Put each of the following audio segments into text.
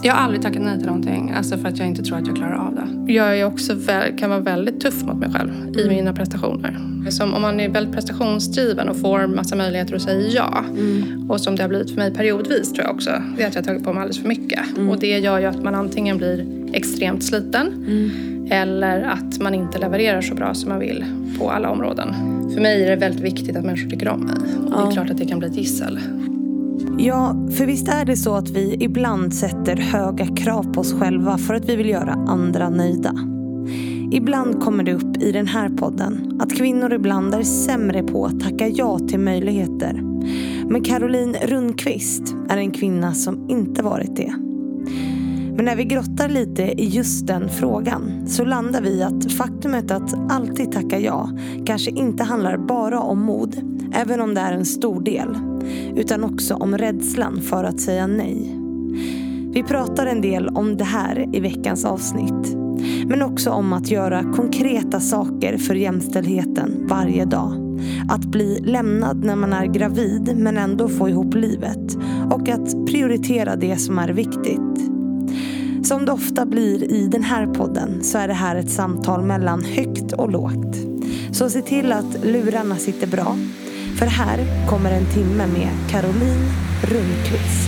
Jag har aldrig tackat nej till någonting. Alltså för att jag inte tror att jag klarar av det. Jag är också kan vara väldigt tuff mot mig själv i mina prestationer. Som om man är väldigt prestationsdriven och får massa möjligheter att säga ja. Och som det har blivit för mig periodvis tror jag också. Det är att jag har tagit på mig alldeles för mycket. Och det gör ju att man antingen blir extremt sliten. Eller att man inte levererar så bra som man vill på alla områden. För mig är det väldigt viktigt att människor tycker om mig. Och det är klart att det kan bli ett gissel. Ja, för visst är det så att vi ibland sätter höga krav på oss själva för att vi vill göra andra nöjda. Ibland kommer det upp i den här podden att kvinnor ibland är sämre på att tacka ja till möjligheter. Men Caroline Rundqvist är en kvinna som inte varit det. Men när vi grottar lite i just den frågan så landar vi att faktumet att alltid tacka ja kanske inte handlar bara om mod, även om det är en stor del, utan också om rädslan för att säga nej. Vi pratar en del om det här i veckans avsnitt, men också om att göra konkreta saker för jämställdheten varje dag. Att bli lämnad när man är gravid men ändå få ihop livet, och att prioritera det som är viktigt. Som det ofta blir i den här podden så är det här ett samtal mellan högt och lågt. Så se till att lurarna sitter bra. För här kommer en timme med Caroline Rundqvist.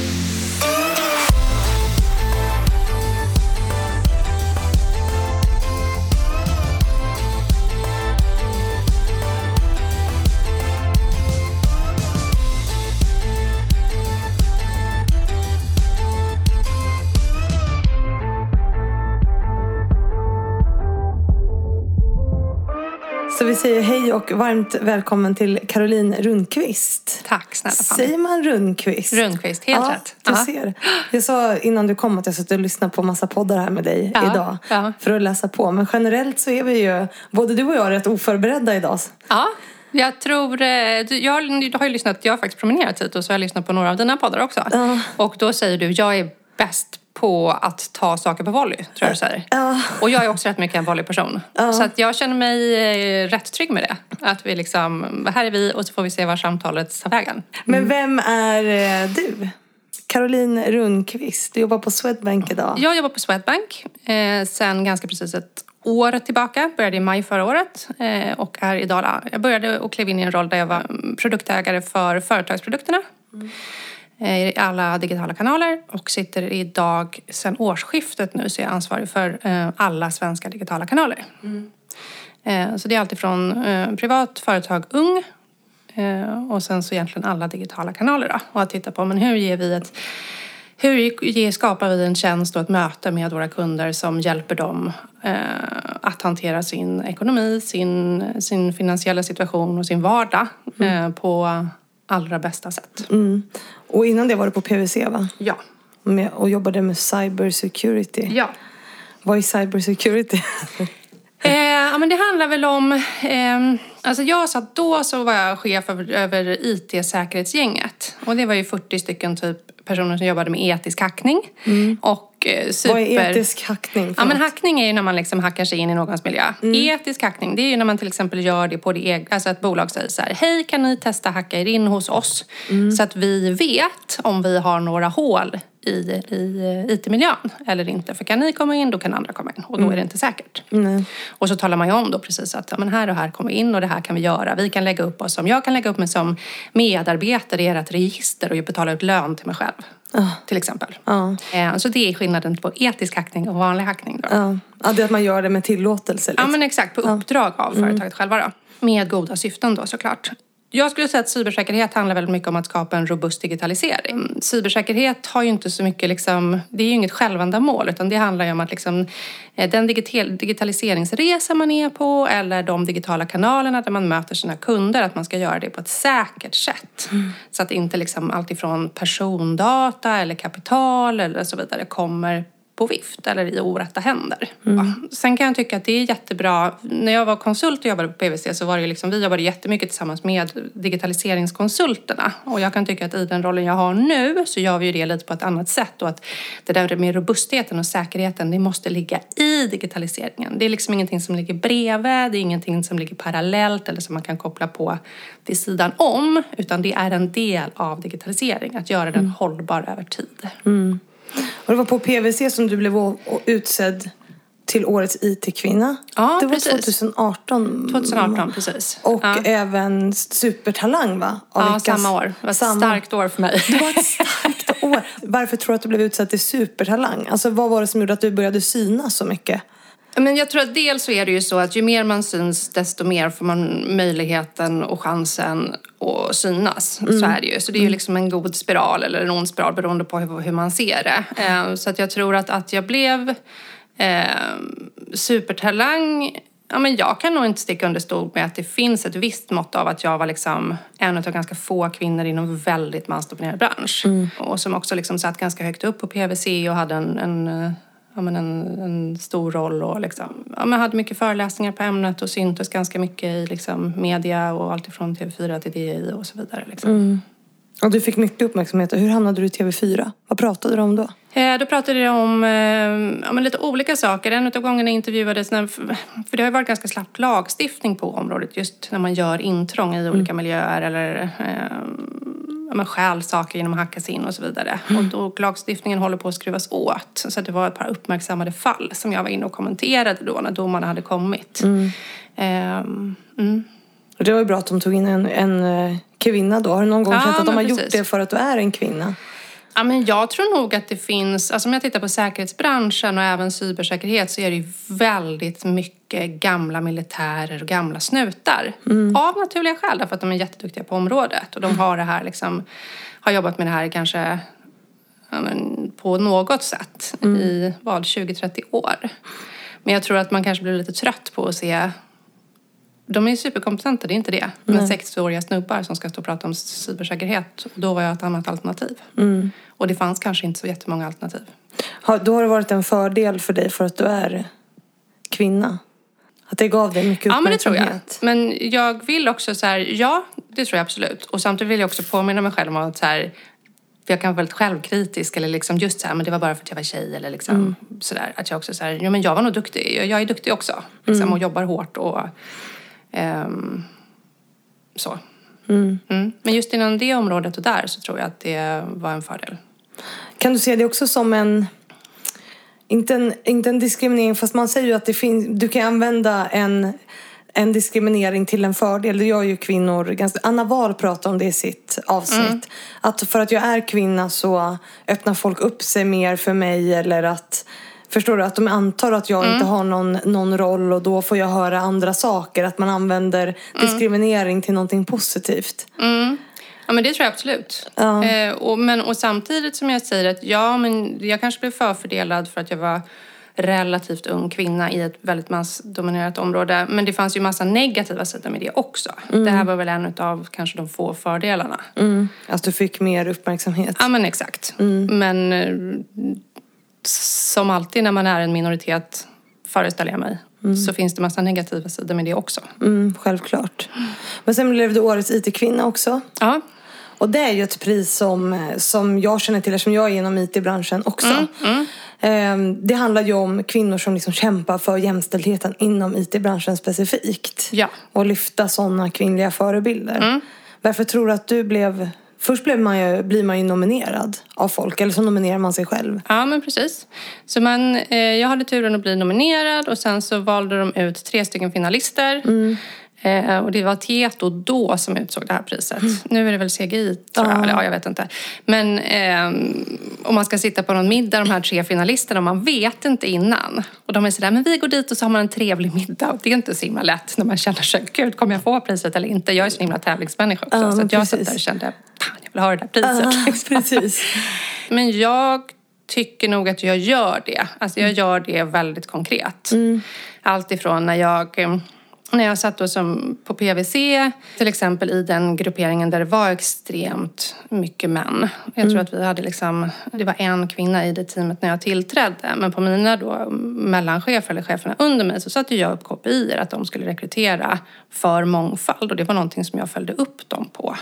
Så vi säger hej och varmt välkommen till Caroline Rundqvist. Tack snälla Fanny. Säger man Rundqvist? Rundqvist, helt rätt. Du ser. Jag sa innan du kom att jag satt och lyssnade på massa poddar här med dig idag. För att läsa på. Men generellt så är vi ju, både du och jag, rätt oförberedda idag. Ja, jag tror, jag har ju lyssnat, jag har faktiskt promenerat hit och så har jag lyssnat på några av dina poddar också. Och då säger du, jag är bäst på att ta saker på volley, tror jag du säger. Och jag är också rätt mycket en volleyperson. Så att jag känner mig rätt trygg med det. Att vi liksom, här är vi och så får vi se var samtalet tar vägen. Men vem är du? Caroline Rundqvist, du jobbar på Swedbank idag. Jag jobbar på Swedbank sen ganska precis ett år tillbaka. Började i maj förra året och är idag. Jag började och klev in i en roll där jag var produktägare för företagsprodukterna. I alla digitala kanaler och sitter idag sedan årsskiftet nu så är jag ansvarig för alla svenska digitala kanaler. Så det är alltid från privat, företag, ung och sen så egentligen alla digitala kanaler då. Och att titta på men hur skapar vi en tjänst och ett möte med våra kunder som hjälper dem att hantera sin ekonomi, sin finansiella situation och sin vardag på allra bästa sätt. Och innan det var du på PwC, va? Ja. Och jobbade med cybersecurity. Ja. Vad är cybersecurity? Ja, men det handlar väl om... alltså jag satt då så var jag chef över IT-säkerhetsgänget. Och det var ju 40 stycken typ personer som jobbade med etisk hackning. Och Vad är etisk hackning? Ja, men hackning är ju när man liksom hackar sig in i någons miljö. Etisk hackning, det är ju när man till exempel gör det på det egna... Alltså ett bolag säger så här, hej kan ni testa hacka er in hos oss? Så att vi vet om vi har några hål i IT-miljön eller inte. För kan ni komma in, då kan andra komma in. Och då är det inte säkert. Och så talar man ju om då precis att ja, men här och här kommer vi in och det här kan vi göra. Vi kan lägga upp oss som, jag kan lägga upp mig som medarbetare i ert register och betala ut lön till mig själv. Till exempel. Så det är skillnaden på etisk hackning och vanlig hackning då. Ja, det är att man gör det med tillåtelse. Liksom. Ja, men exakt. På uppdrag av företaget själva då. Med goda syften då såklart. Jag skulle säga att cybersäkerhet handlar väldigt mycket om att skapa en robust digitalisering. Cybersäkerhet har ju inte så mycket liksom, det är ju inget självändamål utan det handlar ju om att liksom den digitaliseringsresa man är på eller de digitala kanalerna där man möter sina kunder, att man ska göra det på ett säkert sätt. Så att inte liksom allt ifrån persondata eller kapital eller så vidare kommer på vift eller i orätta händer. Sen kan jag tycka att det är jättebra. När jag var konsult och jobbade på PwC så var det ju liksom, vi jobbade jättemycket tillsammans med digitaliseringskonsulterna. Och jag kan tycka att i den rollen jag har nu så gör vi ju det lite på ett annat sätt. Och att det där med robustheten och säkerheten, det måste ligga i digitaliseringen. Det är liksom ingenting som ligger bredvid, det är ingenting som ligger parallellt eller som man kan koppla på till sidan om. Utan det är en del av digitalisering, att göra den hållbar över tid. Och det var på PWC som du blev utsedd till årets IT-kvinna. Ja, det var precis. 2018. 2018, precis. Och även Supertalang, va? Samma år. Det var ett starkt år för mig. Det var ett starkt år. Varför tror du att du blev utsedd till Supertalang? Alltså, vad var det som gjorde att du började synas så mycket? Men jag tror att dels så är det ju så att ju mer man syns, desto mer får man möjligheten och chansen att synas. Så är det ju. Så det är ju liksom en god spiral eller en ond spiral beroende på hur man ser det. Så att jag tror att jag blev supertalang. Ja, men jag kan nog inte sticka under stol med att det finns ett visst mått av att jag var liksom en av ganska få kvinnor inom väldigt mansdominerad bransch. Och som också liksom satt ganska högt upp på PWC och hade en stor roll och liksom, hade mycket föreläsningar på ämnet och syntes ganska mycket i liksom media och allt ifrån TV4 till DI och så vidare. Liksom. Och du fick mycket uppmärksamhet. Hur hamnade du i TV4? Vad pratade du om då? Då pratade jag om lite olika saker. En av gångerna intervjuades, för det har ju varit ganska slapp lagstiftning på området just när man gör intrång i olika miljöer eller stjäl saker genom att hacka sig in och så vidare. Och då lagstiftningen håller på att skruvas åt. Så det var ett par uppmärksammade fall som jag var inne och kommenterade då när domarna hade kommit. Och det var ju bra att de tog in en kvinna då. Har du någon gång känt att de har gjort det för att du är en kvinna? Ja, men jag tror nog att det finns, alltså om jag tittar på säkerhetsbranschen och även cybersäkerhet så är det ju väldigt mycket gamla militärer och gamla snutar. Av naturliga skäl, därför att de är jätteduktiga på området. Och de har det här liksom, har jobbat med det här kanske på något sätt i 20-30 år. Men jag tror att man kanske blir lite trött på att se. De är ju superkompetenta, det är inte det. Men 60-åriga snubbar som ska stå och prata om cybersäkerhet. Då var jag ett annat alternativ. Och det fanns kanske inte så jättemånga alternativ. Då har det varit en fördel för dig för att du är kvinna? Att det gav dig mycket uppmärksamhet? Ja, men det tror jag. Men jag vill också så här, ja, det tror jag absolut. Och samtidigt vill jag också påminna mig själv om att så här, för jag kan vara väldigt självkritisk eller liksom just så här, men det var bara för att jag var tjej eller liksom sådär. Att jag också så här, ja men jag var nog duktig. Jag är duktig också. Liksom, och jobbar hårt och så. Men just inom det området och där så tror jag att det var en fördel. Kan du se det också som inte en diskriminering, fast man säger ju att det finns, du kan använda en diskriminering till en fördel. Det gör ju kvinnor Anna Wahl pratar om det i sitt avsnitt. Att för att jag är kvinna så öppnar folk upp sig mer för mig, eller att, förstår du, att de antar att jag inte har någon roll och då får jag höra andra saker. Att man använder diskriminering till någonting positivt. Ja, men det tror jag absolut. Och samtidigt som jag säger att men jag kanske blev förfördelad för att jag var relativt ung kvinna i ett väldigt mansdominerat område. Men det fanns ju massa negativa sidor med det också. Det här var väl en av kanske de få fördelarna. Att du fick mer uppmärksamhet. Ja, men exakt. Men som alltid när man är en minoritet, föreställer jag mig, så finns det massa negativa sidor med det också. Självklart. Men sen blev du årets IT-kvinna också. Ja. Och det är ju ett pris som jag känner till, som jag är inom IT-branschen också. Det handlar ju om kvinnor som liksom kämpar för jämställdheten inom IT-branschen specifikt. Ja. Och lyfta sådana kvinnliga förebilder. Varför tror du att du blev... Först blir man ju nominerad av folk, eller så nominerar man sig själv. Ja, men precis. Så jag hade turen att bli nominerad och sen så valde de ut 3 stycken finalister. Och det var Tieto då som utsåg det här priset. Nu är det väl CGI, tror jag. Ja, jag vet inte. Men om man ska sitta på någon middag, de här 3 finalisterna, och man vet inte innan. Och de är sådär, men vi går dit och så har man en trevlig middag. Och det är inte så himla lätt när man känner sig, gud, kommer jag få priset eller inte? Jag är så himla tävlingsmänniska också. Så att jag satt där och kände, jag vill ha det där priset. Liksom. Precis. Men jag tycker nog att jag gör det. Alltså jag gör det väldigt konkret. Allt ifrån när jag satt då på PWC, till exempel i den grupperingen där det var extremt mycket män. Jag tror att vi hade det var en kvinna i det teamet när jag tillträdde. Men på mina då mellanchefer eller cheferna under mig så satte jag upp KPI:er att de skulle rekrytera för mångfald. Och det var någonting som jag följde upp dem på.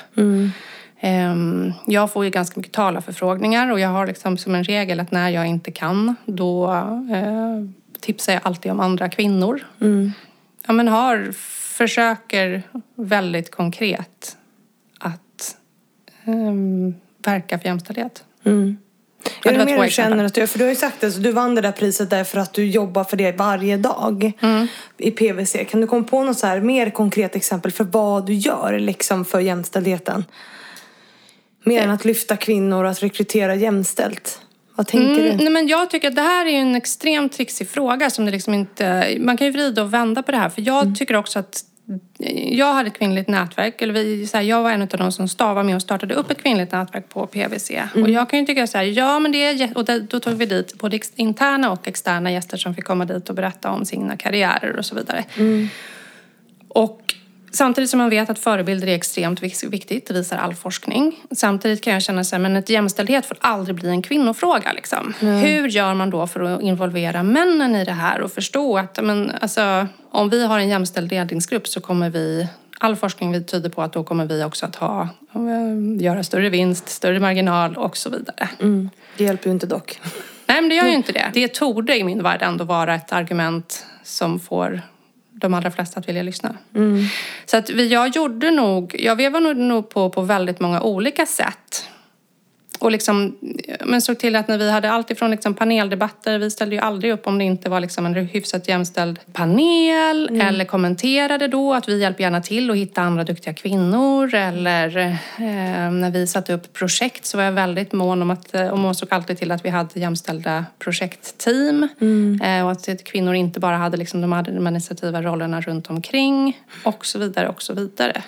Jag får ju ganska mycket talarförfrågningar och jag har som en regel att när jag inte kan, då tipsar jag alltid om andra kvinnor. Ja, men försöker väldigt konkret att verka för jämställdhet. Är det mer du känner att för du har ju sagt det, så du vann det där priset därför att du jobbar för det varje dag i PWC. Kan du komma på något så här mer konkret exempel för vad du gör liksom för jämställdheten? Mer än att lyfta kvinnor och att rekrytera jämställt. Vad tänker du? Nej, men jag tycker att det här är en extremt trixig fråga som det liksom inte... Man kan ju vrida och vända på det här. För jag tycker också att jag hade ett kvinnligt nätverk. Eller jag var en av de som var med och startade upp ett kvinnligt nätverk på PWC. Och jag kan ju tycka så här, ja men det är... Och då tog vi dit både interna och externa gäster som fick komma dit och berätta om sina karriärer och så vidare. Och samtidigt som man vet att förebilder är extremt viktigt, det visar all forskning. Samtidigt kan jag känna så här, men ett jämställdhet får aldrig bli en kvinnofråga liksom. Hur gör man då för att involvera männen i det här och förstå att om vi har en jämställd ledningsgrupp så kommer all forskning tyder på att då kommer vi också att göra större vinst, större marginal och så vidare. Det hjälper ju inte dock. Nej, men det gör ju inte det. Det torde i min värld ändå vara ett argument som får de allra flesta att vilja lyssna. Så att jag vevade nog på väldigt många olika sätt. Och liksom, men såg till att när vi hade allt ifrån liksom paneldebatter, vi ställde ju aldrig upp om det inte var liksom en hyfsat jämställd panel. Eller kommenterade då att vi hjälper gärna till att hitta andra duktiga kvinnor. Eller när vi satte upp projekt så var jag väldigt mån om och såg alltid till att vi hade jämställda projektteam. Och att kvinnor inte bara hade liksom de administrativa rollerna runt omkring. Och så vidare, och så vidare.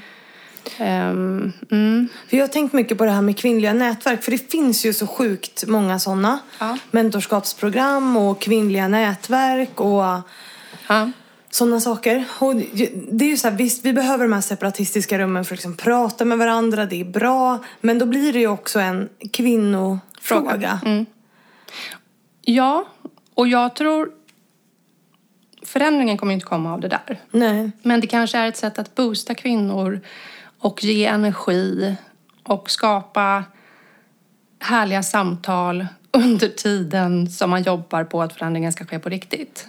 För jag har tänkt mycket på det här med kvinnliga nätverk. För det finns ju så sjukt många sådana mentorskapsprogram och kvinnliga nätverk och sådana saker. Och det är ju så här, visst vi behöver de här separatistiska rummen för att liksom prata med varandra, det är bra. Men då blir det ju också en kvinnofråga. Ja, och jag tror förändringen kommer inte komma av det där. Nej. Men det kanske är ett sätt att boosta kvinnor och ge energi och skapa härliga samtal under tiden som man jobbar på att förändringen ska ske på riktigt.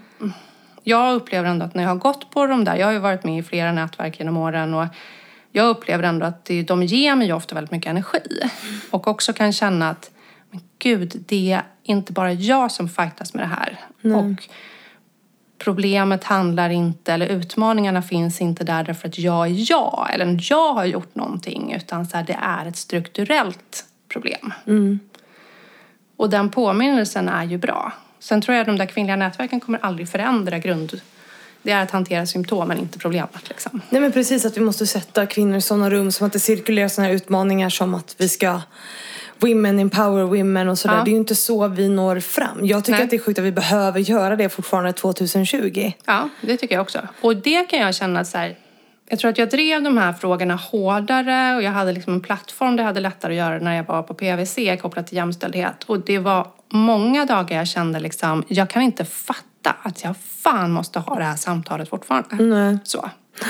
Jag upplever ändå att när jag har gått på de där, jag har ju varit med i flera nätverk genom åren och jag upplever ändå att de ger mig ofta väldigt mycket energi. Och också kan känna att, men gud, det är inte bara jag som fightas med det här. Och problemet handlar inte, eller utmaningarna finns inte där därför att jag är eller jag har gjort någonting, utan så här, det är ett strukturellt problem. Och den påminnelsen är ju bra. Sen tror jag att de där kvinnliga nätverken kommer aldrig förändra det är att hantera symptomen, inte problemet liksom. Nej men precis, att vi måste sätta kvinnor i sådana rum som att det cirkulerar sådana här utmaningar som att vi ska women empower women och sådär. Det är ju inte så vi når fram. Jag tycker att det är sjukt att vi behöver göra det fortfarande 2020. Ja, det tycker jag också. Och det kan jag känna så här, jag tror att jag drev de här frågorna hårdare och jag hade liksom en plattform där jag hade lättare att göra när jag var på PWC kopplat till jämställdhet. Och det var många dagar jag kände liksom, jag kan inte fatta att jag fan måste ha det här samtalet fortfarande. Så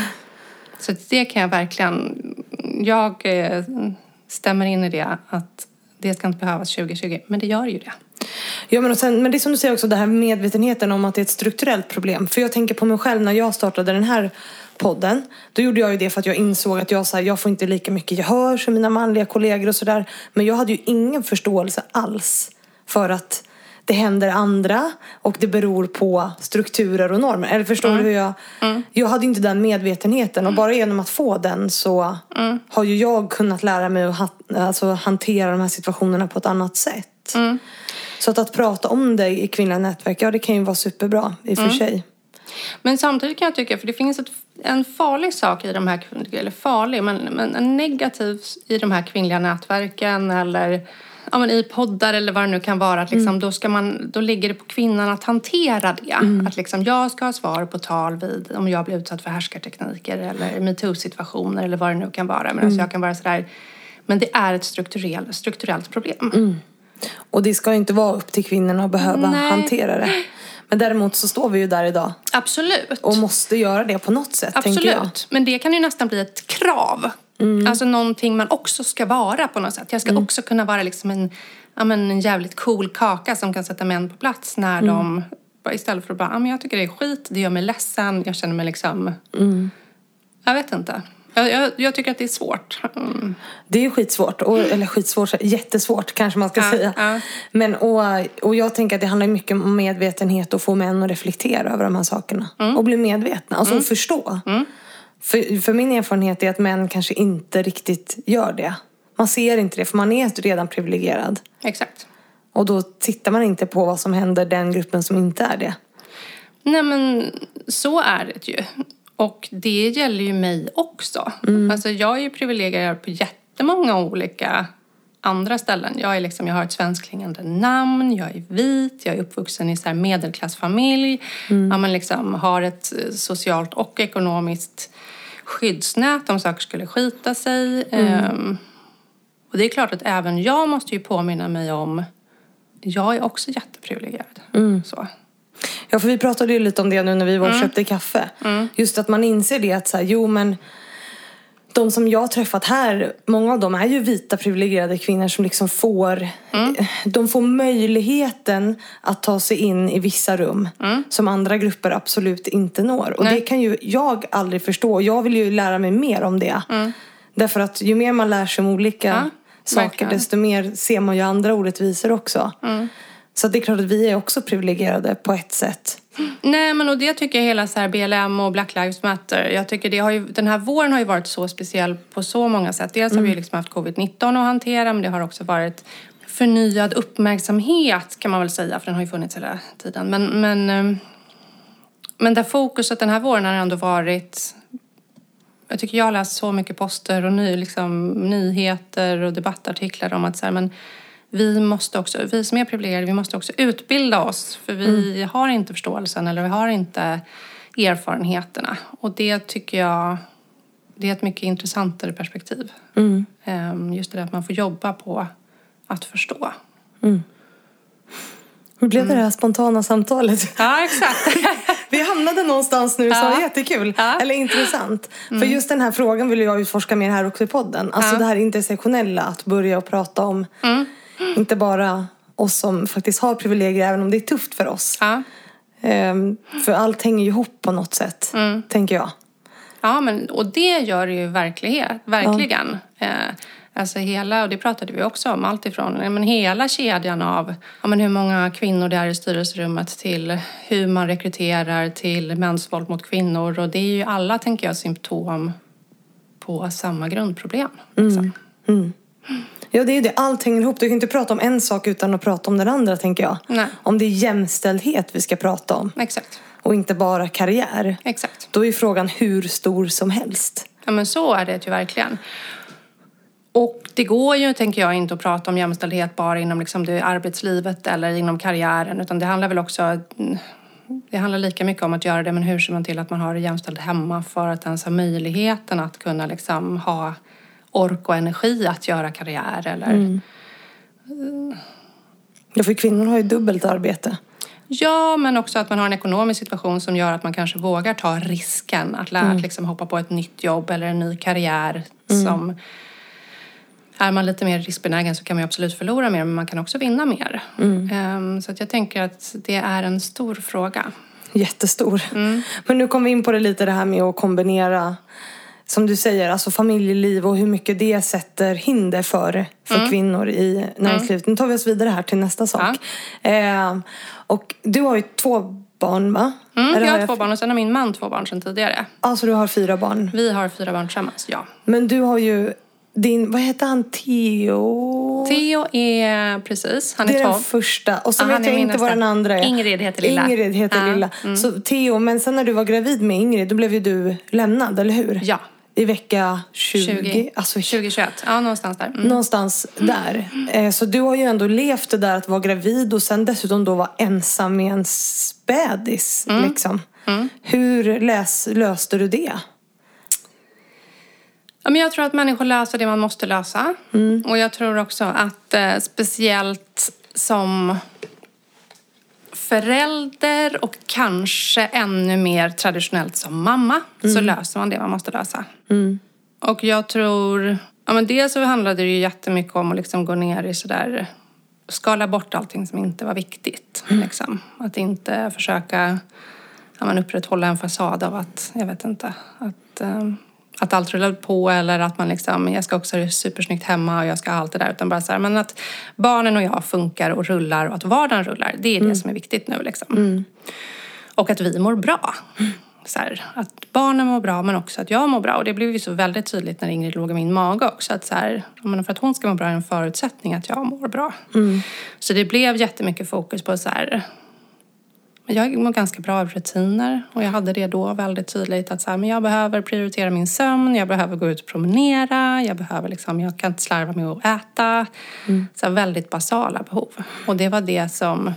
det kan jag verkligen, jag stämmer in i det att det ska inte behövas 2020, men det gör ju det. Ja, men det är som du säger också, det här medvetenheten om att det är ett strukturellt problem. För jag tänker på mig själv när jag startade den här podden. Då gjorde jag ju det för att jag insåg att jag får inte lika mycket gehör som mina manliga kollegor och sådär. Men jag hade ju ingen förståelse alls för att det händer andra och det beror på strukturer och normer. Eller förstår du hur jag hade inte den medvetenheten och bara genom att få den så har ju jag kunnat lära mig att hantera de här situationerna på ett annat sätt. Så att prata om det i kvinnliga nätverk, det kan ju vara superbra i och för sig. Men samtidigt kan jag tycka, för det finns en farlig sak i de här, eller farlig, men en negativ i de här kvinnliga nätverken eller i poddar eller vad det nu kan vara, att liksom, då ligger det på kvinnan att hantera det. Att liksom, jag ska ha svar på tal vid om jag blir utsatt för härskartekniker eller MeToo-situationer eller vad det nu kan vara. Men alltså jag kan vara sådär, men det är ett strukturellt problem. Och det ska inte vara upp till kvinnorna att behöva hantera det. Men däremot så står vi ju där idag. Absolut. Och måste göra det på något sätt, tänker jag. Absolut. Men det kan ju nästan bli ett krav. Alltså någonting man också ska vara på något sätt. Jag ska också kunna vara liksom en jävligt cool kaka som kan sätta män på plats när de, istället för att bara, jag tycker det är skit, det gör mig ledsen, jag känner mig liksom, jag vet inte. Jag tycker att det är svårt. Det är ju skitsvårt. Eller skitsvårt, jättesvårt kanske man ska säga. Ja. Men, och jag tänker att det handlar mycket om medvetenhet och få män att reflektera över de här sakerna. Och bli medvetna, alltså förstå. För min erfarenhet är att män kanske inte riktigt gör det. Man ser inte det, för man är redan privilegierad. Exakt. Och då tittar man inte på vad som händer den gruppen som inte är det. Nej, men så är det ju. Och det gäller ju mig också. Alltså jag är ju privilegierad på jättemånga olika andra ställen. Jag har ett svenskklingande namn, jag är vit, jag är uppvuxen i så här medelklassfamilj. Ja, man har ett socialt och ekonomiskt skyddsnät om saker skulle skita sig. Och det är klart att även jag måste ju påminna mig om, jag är också jätteprivilegierad. Så. Ja, för vi pratade ju lite om det nu när vi var och köpte kaffe. Just att man inser det att så här, men de som jag har träffat här, många av dem är ju vita privilegierade kvinnor som får de får möjligheten att ta sig in i vissa rum som andra grupper absolut inte når. Och det kan ju jag aldrig förstå. Jag vill ju lära mig mer om det. Därför att ju mer man lär sig om olika saker, verkligen, desto mer ser man ju andra orättvisor också. Så det är klart att vi är också privilegierade på ett sätt. Nej, men och det tycker jag hela så här BLM och Black Lives Matter. Jag tycker den här våren har ju varit så speciell på så många sätt. Dels har vi haft covid-19 att hantera, men det har också varit förnyad uppmärksamhet kan man väl säga, för den har ju funnits hela tiden. Men där fokuset den här våren har ändå varit, jag tycker jag har läst så mycket poster och nyheter och debattartiklar om att så här, men vi som är privilegierade, vi måste också utbilda oss. För vi har inte förståelsen eller vi har inte erfarenheterna. Och det tycker jag, det är ett mycket intressantare perspektiv. Just det att man får jobba på att förstå. Hur blev det här spontana samtalet? Ja, exakt. Vi hamnade någonstans nu som var jättekul. Eller intressant. För just den här frågan vill jag utforska mer här också i podden. Alltså det här intersektionella, att börja och prata om inte bara oss som faktiskt har privilegier, även om det är tufft för oss. För allt hänger ju ihop på något sätt, tänker jag. Ja, och det gör det ju verkligen. Alltså och det pratade vi också om, allt ifrån hela kedjan av hur många kvinnor det är i styrelserummet till hur man rekryterar till mäns våld mot kvinnor. Och det är ju alla, tänker jag, symptom på samma grundproblem. Ja, det är ju det. Allt hänger ihop. Du kan inte prata om en sak utan att prata om den andra, tänker jag. Nej. Om det är jämställdhet vi ska prata om. Exakt. Och inte bara karriär. Exakt. Då är frågan hur stor som helst. Ja, men så är det ju verkligen. Och det går ju, tänker jag, inte att prata om jämställdhet bara inom det arbetslivet eller inom karriären. Utan det handlar väl också, det handlar lika mycket om att göra det, men hur ser man till att man har det jämställt hemma för att ens ha möjligheten att kunna ha ork och energi att göra karriär eller... Ja, för kvinnor har ju dubbelt arbete. Ja, men också att man har en ekonomisk situation som gör att man kanske vågar ta risken att hoppa på ett nytt jobb eller en ny karriär. Som är man lite mer riskbenägen så kan man absolut förlora mer, men man kan också vinna mer. Så att jag tänker att det är en stor fråga. Jättestor. Men nu kom vi in på det här med att kombinera, som du säger, alltså familjeliv och hur mycket det sätter hinder för kvinnor i näringslivet. Nu tar vi oss vidare här till nästa sak. Och du har ju 2 barn, va? Jag har 2 barn och sen har min man 2 barn sedan tidigare. Alltså du har 4 barn? Vi har 4 barn tillsammans, ja. Men du har ju vad heter han? Theo? Theo är, precis, han är 12. Det är den första. Och så vet jag inte vad den andra är. Ingrid heter lilla. Ingrid heter lilla. Så Theo, men sen när du var gravid med Ingrid, då blev ju du lämnad, eller hur? Ja. I vecka 20. Alltså 2021. Ja, någonstans där. Någonstans där. Så du har ju ändå levt det där att vara gravid och sen dessutom då vara ensam med en spädis. Hur löste du det? Ja, men jag tror att människor löser det man måste lösa. Och jag tror också att speciellt som förälder och kanske ännu mer traditionellt som mamma så löser man det man måste lösa. Och jag tror, dels så handlade det ju jättemycket om att gå ner i sådär, skala bort allting som inte var viktigt. Att inte försöka upprätthålla en fasad av att, jag vet inte, att att allt rullar på eller att man liksom, jag ska också ha det supersnyggt hemma och jag ska ha allt det där. Utan bara så här, men att barnen och jag funkar och rullar och att vardagen rullar. Det är det som är viktigt nu liksom. Och att vi mår bra. Så här, att barnen mår bra men också att jag mår bra. Och det blev ju så väldigt tydligt när Ingrid låg i min mage också. Att så här, för att hon ska må bra är en förutsättning att jag mår bra. Så det blev jättemycket fokus på så här. Jag mår ganska bra av rutiner. Och jag hade det då väldigt tydligt att så här, men jag behöver prioritera min sömn. Jag behöver gå ut och promenera. Jag kan inte slarva med att äta. Så här, väldigt basala behov. Och det var det som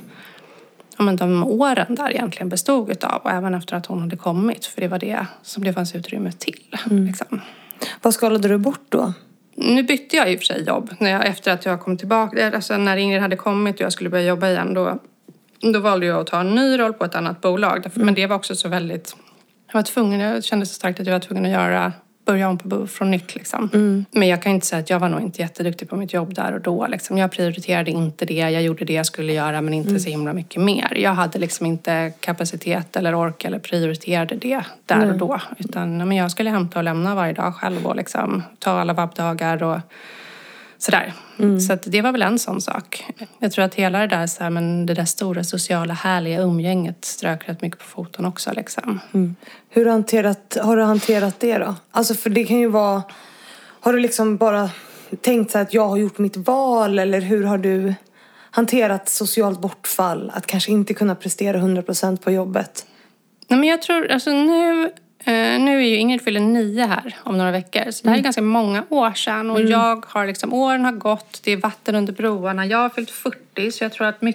de åren där egentligen bestod utav. Och även efter att hon hade kommit. För det var det som det fanns utrymme till. Liksom. Vad skalade du bort då? Nu bytte jag i och för sig jobb. Efter att jag kom tillbaka. Alltså när Ingrid hade kommit och jag skulle börja jobba igen. Då valde jag att ta en ny roll på ett annat bolag. Men det var också så väldigt... Jag kände så starkt att jag var tvungen att börja om från nytt. Liksom. Men jag kan inte säga att jag var nog inte jätteduktig på mitt jobb där och då. Liksom. Jag prioriterade inte det. Jag gjorde det jag skulle göra men inte så himla mycket mer. Jag hade liksom inte kapacitet eller ork eller prioriterade det där och då. Utan jag skulle hämta och lämna varje dag själv och liksom, ta alla vabbdagar och sådär. Så att det var väl en sån sak. Jag tror att hela det där, så här, men det där stora sociala härliga umgänget strök rätt mycket på foten också. Liksom. Hur har du hanterat det då? Alltså för det kan ju vara... Har du liksom bara tänkt så att jag har gjort mitt val? Eller hur har du hanterat socialt bortfall? Att kanske inte kunna prestera 100% på jobbet? Nej, men jag tror, alltså nu är ju Ingrid fyller 9 här om några veckor. Så det här är ganska många år sedan. Och jag har liksom, åren har gått, det är vatten under broarna. Jag har fyllt 40 så jag tror att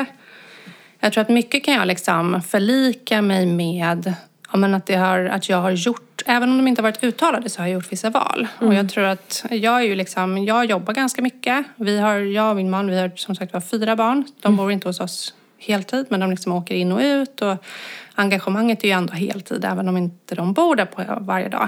mycket kan jag liksom förlika mig med. Att jag har gjort, även om de inte har varit uttalade så har jag gjort vissa val. Och jag tror att jag är ju liksom, jag jobbar ganska mycket. Jag och min man, vi har som sagt 4 barn. De bor inte hos oss heltid men de liksom åker in och ut och engagemanget är ju ändå heltid även om inte de bor där på varje dag.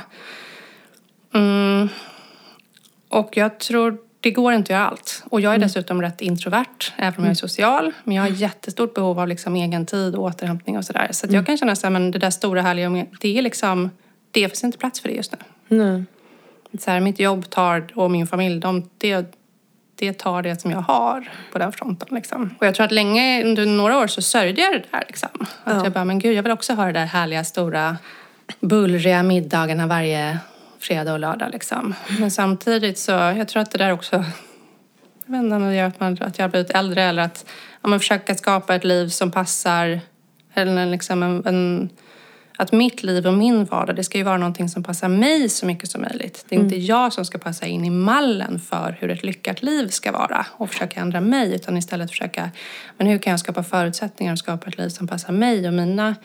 Och jag tror det går inte att göra allt. Och jag är dessutom rätt introvert även om jag är social. Men jag har jättestort behov av liksom egen tid och återhämtning och sådär. Så att jag kan känna så här, men det där stora härliga, det är liksom, det finns inte plats för det just nu. Så här, mitt jobb och min familj, det tar det som jag har på den fronten. Liksom. Och jag tror att länge, under några år så sörjde jag det där. Liksom. Att jag bara, men gud, jag vill också ha det där härliga, stora, bullriga middagarna varje fredag och lördag. Liksom. Men samtidigt så, jag tror att det där också, jag vet inte om det gör att jag har blivit äldre eller att man försöker skapa ett liv som passar, eller liksom att mitt liv och min vardag, det ska ju vara någonting som passar mig så mycket som möjligt. Det är inte jag som ska passa in i mallen för hur ett lyckat liv ska vara och försöka ändra mig, utan istället försöka, men hur kan jag skapa förutsättningar och skapa ett liv som passar mig och mina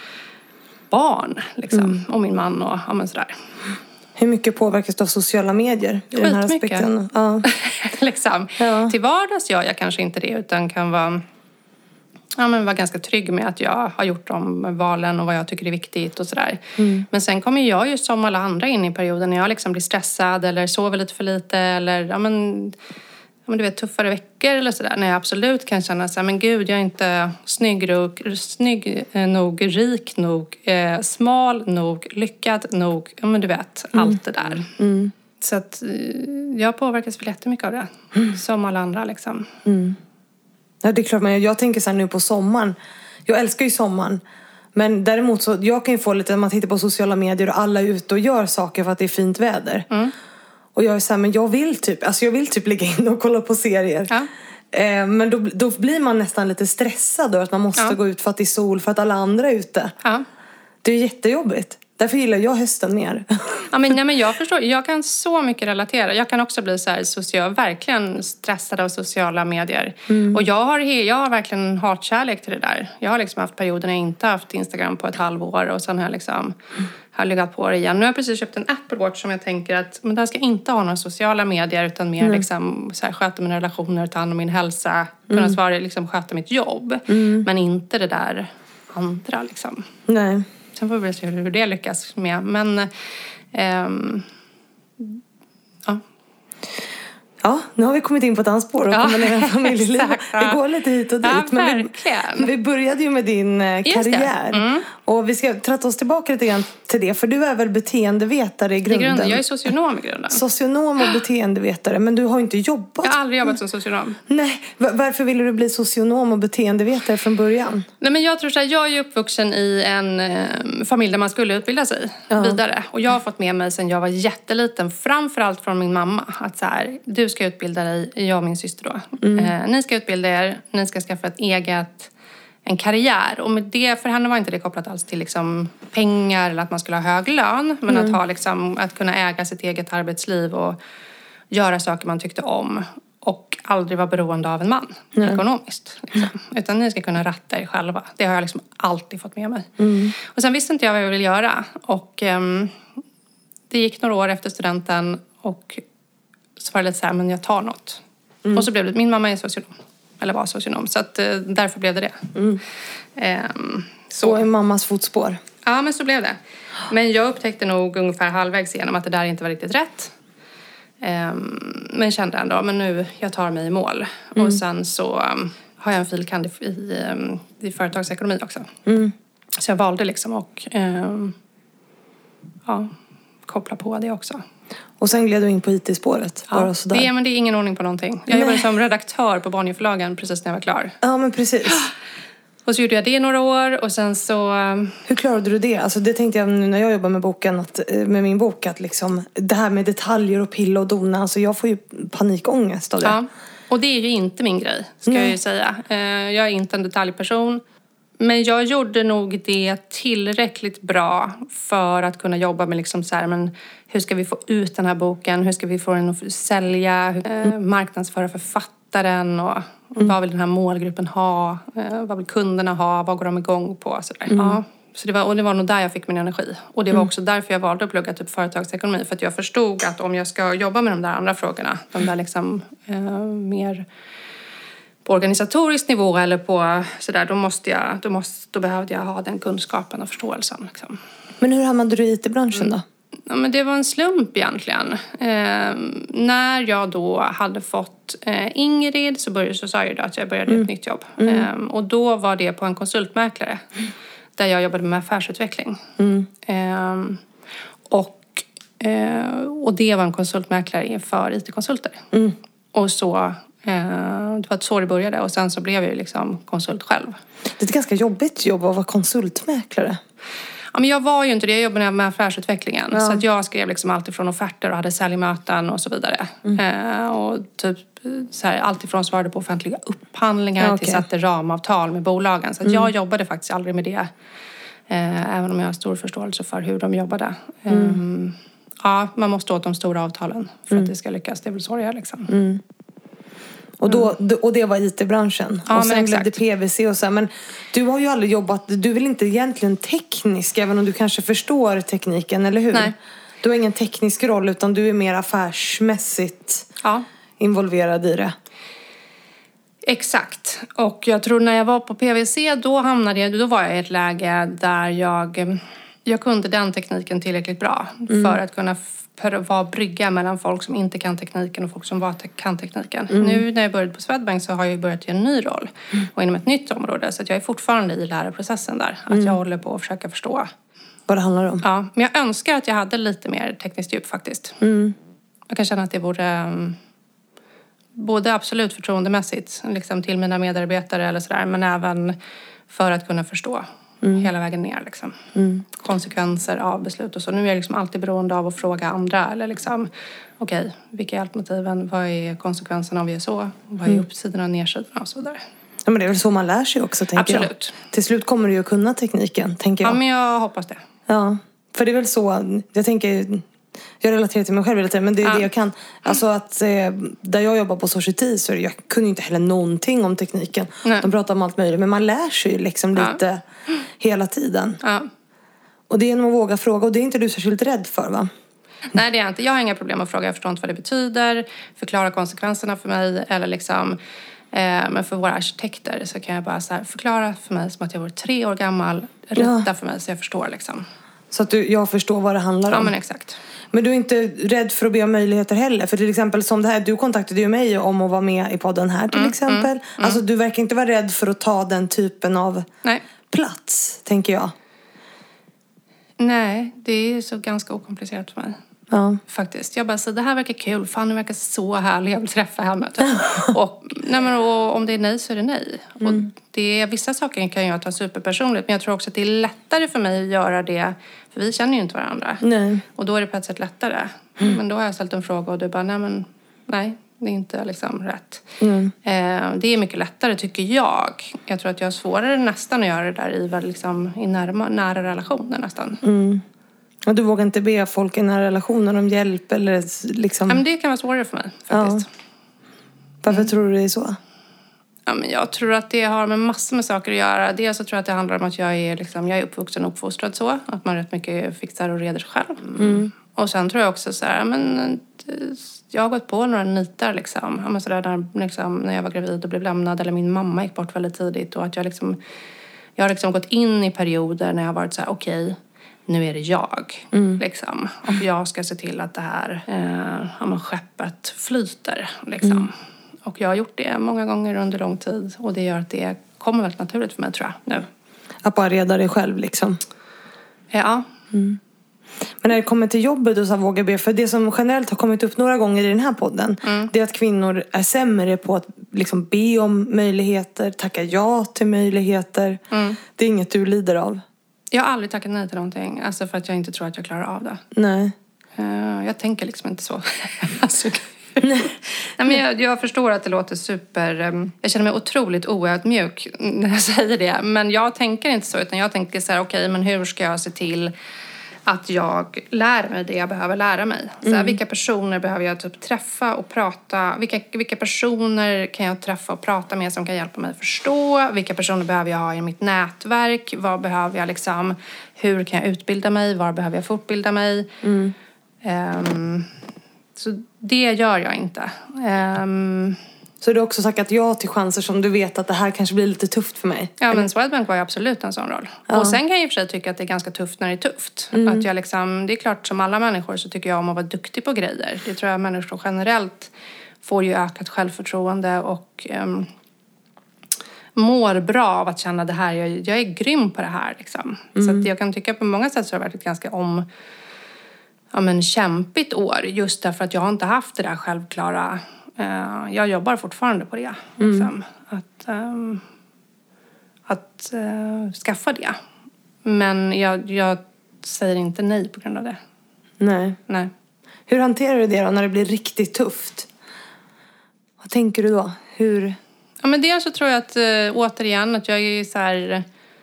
barn liksom, och min man och sådär. Hur mycket påverkas du av sociala medier i den här aspekten? Ja. Liksom. Ja. Till vardags gör jag kanske inte det, utan kan vara ganska trygg med att jag har gjort de valen och vad jag tycker är viktigt och sådär. Men sen kommer jag ju som alla andra in i perioden när jag liksom blir stressad eller sover lite för lite eller du vet, tuffare veckor eller sådär. När jag absolut kan känna så här, men gud, jag är inte snygg nog, rik nog, smal nog, lyckad nog. Ja, men du vet, allt det där. Så att jag påverkas väl jättemycket av det. Som alla andra liksom. Ja, det är klart, men jag tänker så här nu på sommaren. Jag älskar ju sommaren. Men däremot så, jag kan ju få lite, när man tittar på sociala medier och alla är ute och gör saker för att det är fint väder. Och jag är så här, men jag vill typ ligga in och kolla på serier. Ja. Men då blir man nästan lite stressad över att man måste gå ut för att det är sol, för att alla andra är ute. Ja. Det är jättejobbigt. Därför gillar jag hösten mer. Men jag förstår. Jag kan så mycket relatera. Jag kan också bli så här verkligen stressad av sociala medier. Och jag har verkligen hatkärlek till det där. Jag har liksom haft perioder när jag inte haft Instagram på ett halvår. Och sen har jag liksom legat på det igen. Nu har jag precis köpt en Apple Watch som jag tänker att men där ska inte ha några sociala medier. Utan mer liksom så här, sköta mina relationer, ta hand om min hälsa. Kunna svara, liksom sköta mitt jobb. Men inte det där andra liksom. Nej. Sen får vi se hur det lyckas med. Men, Ja, nu har vi kommit in på ett annat spår och kombinera familjeliv. Det går lite hit och dit. Ja, men vi började ju med din karriär. Och vi ska tratta oss tillbaka lite grann till det. För du är väl beteendevetare i grunden? Jag är socionom i grunden. Socionom och beteendevetare. Men du har inte jobbat. Jag har aldrig jobbat som socionom. Nej, varför ville du bli socionom och beteendevetare från början? Nej, men jag tror så här, jag är uppvuxen i en familj där man skulle utbilda sig vidare. Och jag har fått med mig sedan jag var jätteliten, framförallt från min mamma, att så här, du ska utbilda dig, jag och min syster då. Ni ska utbilda er, ni ska skaffa en karriär. Och med det, för henne var inte det kopplat alls till liksom pengar eller att man skulle ha hög lön. Men att ha liksom, att kunna äga sitt eget arbetsliv och göra saker man tyckte om. Och aldrig vara beroende av en man ekonomiskt. Liksom. Utan ni ska kunna ratta er själva. Det har jag liksom alltid fått med mig. Och sen visste inte jag vad jag ville göra. Och det gick några år efter studenten. Och så var det lite så här, men jag tar något. Och så blev det, min mamma är socionom. Eller var socionom. Så att därför blev det. Så i mammas fotspår. Ja, men så blev det. Men jag upptäckte nog ungefär halvvägs igenom att det där inte var riktigt rätt. Men kände ändå, men nu, jag tar mig i mål. Och sen så har jag en filkand i företagsekonomi också. Så jag valde liksom och koppla på det också. Och sen gled du in på IT-spåret. Ja, det är ingen ordning på någonting. Jag jobbade som redaktör på Bonnierförlagen precis när jag var klar. Ja, men precis. Och så gjorde jag det i några år och sen så... Hur klarade du det? Alltså det tänkte jag nu när jag jobbar med boken, med min bok, att liksom det här med detaljer och pilla och dona, alltså jag får ju panikångest av det. Ja, och det är ju inte min grej, ska jag ju säga. Jag är inte en detaljperson. Men jag gjorde nog det tillräckligt bra för att kunna jobba med liksom så här, men hur ska vi få ut den här boken? Hur ska vi få den att sälja? Marknadsföra författaren och vad vill den här målgruppen ha? Vad vill kunderna ha? Vad går de igång på? Så där. Ja. Så det var nog där jag fick min energi. Och det var också därför jag valde att plugga typ företagsekonomi. För att jag förstod att om jag ska jobba med de där andra frågorna, de där liksom mer på organisatorisk nivå eller på sådär, då behövde jag ha den kunskapen och förståelsen. Liksom. Men hur hamnade du i IT-branschen då? Ja, men det var en slump egentligen. När jag då hade fått Ingrid så sa jag då att jag började ett nytt jobb. Och då var det på en konsultmäklare. Där jag jobbade med affärsutveckling. Och det var en konsultmäklare för IT-konsulter. Och så... det var så det började och sen så blev jag liksom konsult själv. Det är ett ganska jobbigt jobb att vara konsultmäklare. Ja, men jag var ju inte det. Jag jobbade med affärsutvecklingen. Ja. Så att jag skrev liksom allt ifrån offerter och hade säljmöten och så vidare. Och typ så här, allt ifrån svarade på offentliga upphandlingar till satte ramavtal med bolagen. Så att jag jobbade faktiskt aldrig med det. Även om jag har stor förståelse för hur de jobbade. Ja, man måste åt de stora avtalen för att det ska lyckas. Det är väl så det är liksom. Och det var IT-branschen. Ja, och sen blev det PVC och så. Men du har ju aldrig jobbat, du är väl inte egentligen teknisk, även om du kanske förstår tekniken, eller hur? Nej. Du har ingen teknisk roll, utan du är mer affärsmässigt involverad i det. Exakt. Och jag tror när jag var på PVC, då var jag i ett läge där jag kunde den tekniken tillräckligt bra för att kunna vara brygga mellan folk som inte kan tekniken och folk som kan tekniken. Nu när jag började på Swedbank så har jag börjat i en ny roll och inom ett nytt område. Så att jag är fortfarande i läroprocessen där. Att jag håller på att försöka förstå vad det handlar om. Ja, men jag önskar att jag hade lite mer tekniskt djup faktiskt. Jag kan känna att det vore både absolut förtroendemässigt liksom till mina medarbetare eller sådär, men även för att kunna förstå hela vägen ner liksom. Konsekvenser av beslut och så. Nu är jag liksom alltid beroende av att fråga andra eller liksom, okej, vilka är alternativen? Vad är konsekvenserna om vi är så? Vad är uppsidorna och nedsidorna och så vidare? Ja, men det är väl så man lär sig också, tänker jag. Absolut. Till slut kommer du ju att kunna tekniken, tänker jag. Ja, men jag hoppas det. Ja, för det är väl så, jag tänker, jag relaterar till mig själv hela tiden, men det är det jag kan. Alltså att där jag jobbar på Society så jag kunde inte heller någonting om tekniken. Nej. De pratar om allt möjligt, men man lär sig ju liksom lite hela tiden. Ja. Och det är genom att våga fråga, och det är inte du särskilt rädd för, va? Nej, det är jag inte. Jag har inga problem att fråga. Jag förstår inte vad det betyder. Förklara konsekvenserna för mig. Eller liksom, men för våra arkitekter så kan jag bara så här, förklara för mig som att jag var 3 år gammal. Rätta för mig så jag förstår liksom. Så att jag förstår vad det handlar om. Ja, men exakt. Men du är inte rädd för att be om möjligheter heller? För till exempel som det här, du kontaktade ju mig om att vara med i podden här till exempel. Alltså du verkar inte vara rädd för att ta den typen av plats, tänker jag. Nej, det är så ganska okomplicerat för mig. Ja. Faktiskt. Jag bara, så det här verkar kul. Fanny verkar så härlig. Jag vill träffa henne. Typ. och om det är nej så är det nej. Och vissa saker kan jag ta superpersonligt. Men jag tror också att det är lättare för mig att göra det. För vi känner ju inte varandra. Nej. Och då är det på ett sätt lättare. Men då har jag ställt en fråga och du bara, nej. Det är inte liksom rätt. Det är mycket lättare tycker jag. Jag tror att jag har svårare nästan att göra det där i nära relationer nästan. Och du vågar inte be folk i nära relationer om hjälp eller liksom... Men det kan vara svårare för mig faktiskt. Ja. Varför tror du det är så? Ja, men jag tror att det har med massor med saker att göra. Dels så tror jag att det handlar om att jag är uppvuxen och uppfostrad så. Att man rätt mycket fixar och reder sig själv. Och sen tror jag också så här, jag har gått på några nitar liksom. Ja, men så där, när jag var gravid och blev lämnad. Eller min mamma gick bort väldigt tidigt. Och att jag har gått in i perioder när jag har varit så här, okej, nu är det jag. Liksom. Och jag ska se till att det här skeppet flyter. Liksom. Och jag har gjort det många gånger under lång tid. Och det gör att det kommer väldigt naturligt för mig tror jag nu. Att bara reda dig själv liksom? Ja. Men när det kommer till jobbet och så våga be, för det som generellt har kommit upp några gånger i den här podden, det är att kvinnor är sämre på att liksom be om möjligheter, tacka ja till möjligheter. Det är inget du lider av? Jag har aldrig tackat nej till någonting, alltså för att jag inte tror att jag klarar av det. Nej. Jag tänker liksom inte så. Nej, men jag förstår att det låter super... Jag känner mig otroligt oödmjuk när jag säger det. Men jag tänker inte så, utan jag tänker så här, okej, men hur ska jag se till att jag lär mig det jag behöver lära mig? Så här, vilka personer behöver jag typ träffa och prata? Vilka personer kan jag träffa och prata med som kan hjälpa mig att förstå? Vilka personer behöver jag ha i mitt nätverk? Vad behöver jag liksom... Hur kan jag utbilda mig? Var behöver jag fortbilda mig? Så det gör jag inte. Så du har också sagt ja till chanser som du vet att det här kanske blir lite tufft för mig? Ja, men Swedbank var ju absolut en sån roll. Ja. Och sen kan jag i och för sig tycka att det är ganska tufft när det är tufft. Att jag liksom, det är klart som alla människor så tycker jag om att vara duktig på grejer. Det tror jag människor generellt får ju ökat självförtroende och mår bra av att känna det här. Jag är grym på det här liksom. Så att jag kan tycka på många sätt så har det varit ett ganska kämpigt år. Just därför att jag har inte haft det där självklara. Jag jobbar fortfarande på det. Liksom. Att skaffa det. Men jag säger inte nej på grund av det. Nej. Hur hanterar du det då när det blir riktigt tufft? Vad tänker du då? Ja, men dels så tror jag att återigen att jag är så här...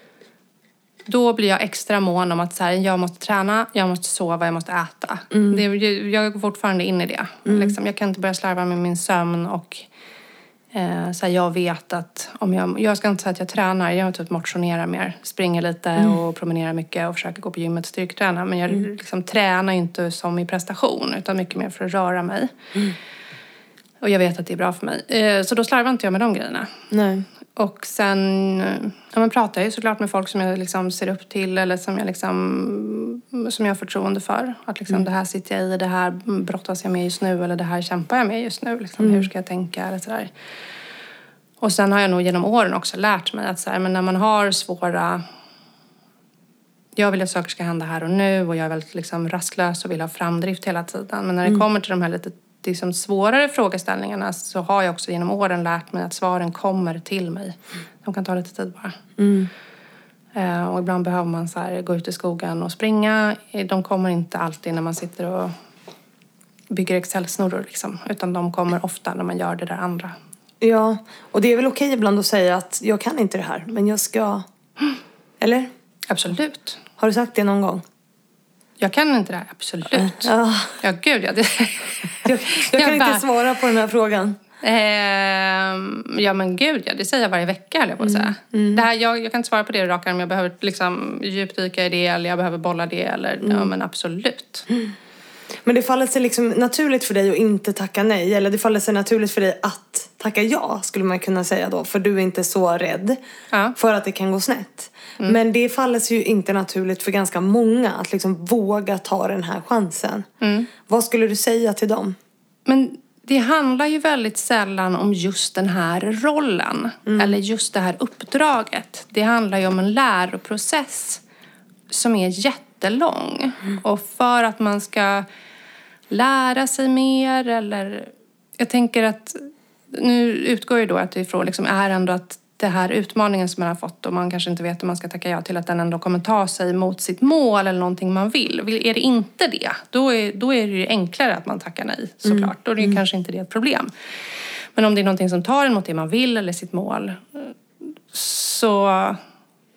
Då blir jag extra mån om att så här, jag måste träna, jag måste sova, jag måste äta. Jag går fortfarande in i det. Liksom, jag kan inte börja slarva med min sömn och så här, jag vet att om jag ska inte säga att jag tränar, jag typ motionerar mer, springer lite och promenerar mycket och försöker gå på gymmet och styrketräna. Men jag liksom tränar inte som i prestation utan mycket mer för att röra mig. Och jag vet att det är bra för mig. Så då slarvar inte jag med de grejerna. Nej. Och sen pratar jag ju såklart med folk som jag liksom ser upp till eller som jag har förtroende för. Att liksom det här sitter jag i, det här brottas jag med just nu eller det här kämpar jag med just nu. Liksom, hur ska jag tänka eller sådär. Och sen har jag nog genom åren också lärt mig att så här, men när man har svåra... Jag vill att saker ska hända här och nu och jag är väldigt liksom rastlös och vill ha framdrift hela tiden. Men när det kommer till de här lite liksom svårare frågeställningarna så har jag också genom åren lärt mig att svaren kommer till mig. De kan ta lite tid bara. Och ibland behöver man så här, gå ut i skogen och springa. De kommer inte alltid när man sitter och bygger Excel-snurror liksom. Utan de kommer ofta när man gör det där andra. Ja, och det är väl okej ibland att säga att jag kan inte det här, men jag ska... Eller? Absolut. Har du sagt det någon gång? Jag kan inte det här, absolut. Ja, gud, ja. Jag kan inte svara på den här frågan. Ja, men gud, ja. Det säger jag varje vecka, eller jag på att säga. Det här, jag kan inte svara på det rakt om jag behöver liksom djupdyka i det eller jag behöver bolla det. Eller, ja, men absolut. Men det faller sig liksom naturligt för dig att inte tacka nej. Eller det faller sig naturligt för dig att tacka ja, skulle man kunna säga då. För du är inte så rädd för att det kan gå snett. Men det faller sig ju inte naturligt för ganska många att liksom våga ta den här chansen. Vad skulle du säga till dem? Men det handlar ju väldigt sällan om just den här rollen. Eller just det här uppdraget. Det handlar ju om en läroprocess som är jättelång. Och för att man ska lära sig mer eller... Jag tänker att... Nu utgår ju då att ifrån liksom är ändå att det här utmaningen som man har fått och man kanske inte vet om man ska tacka ja till att den ändå kommer ta sig mot sitt mål eller någonting man vill. Är det inte det, då är det ju enklare att man tackar nej såklart. Då är det ju kanske inte det ett problem. Men om det är någonting som tar en mot det man vill eller sitt mål så...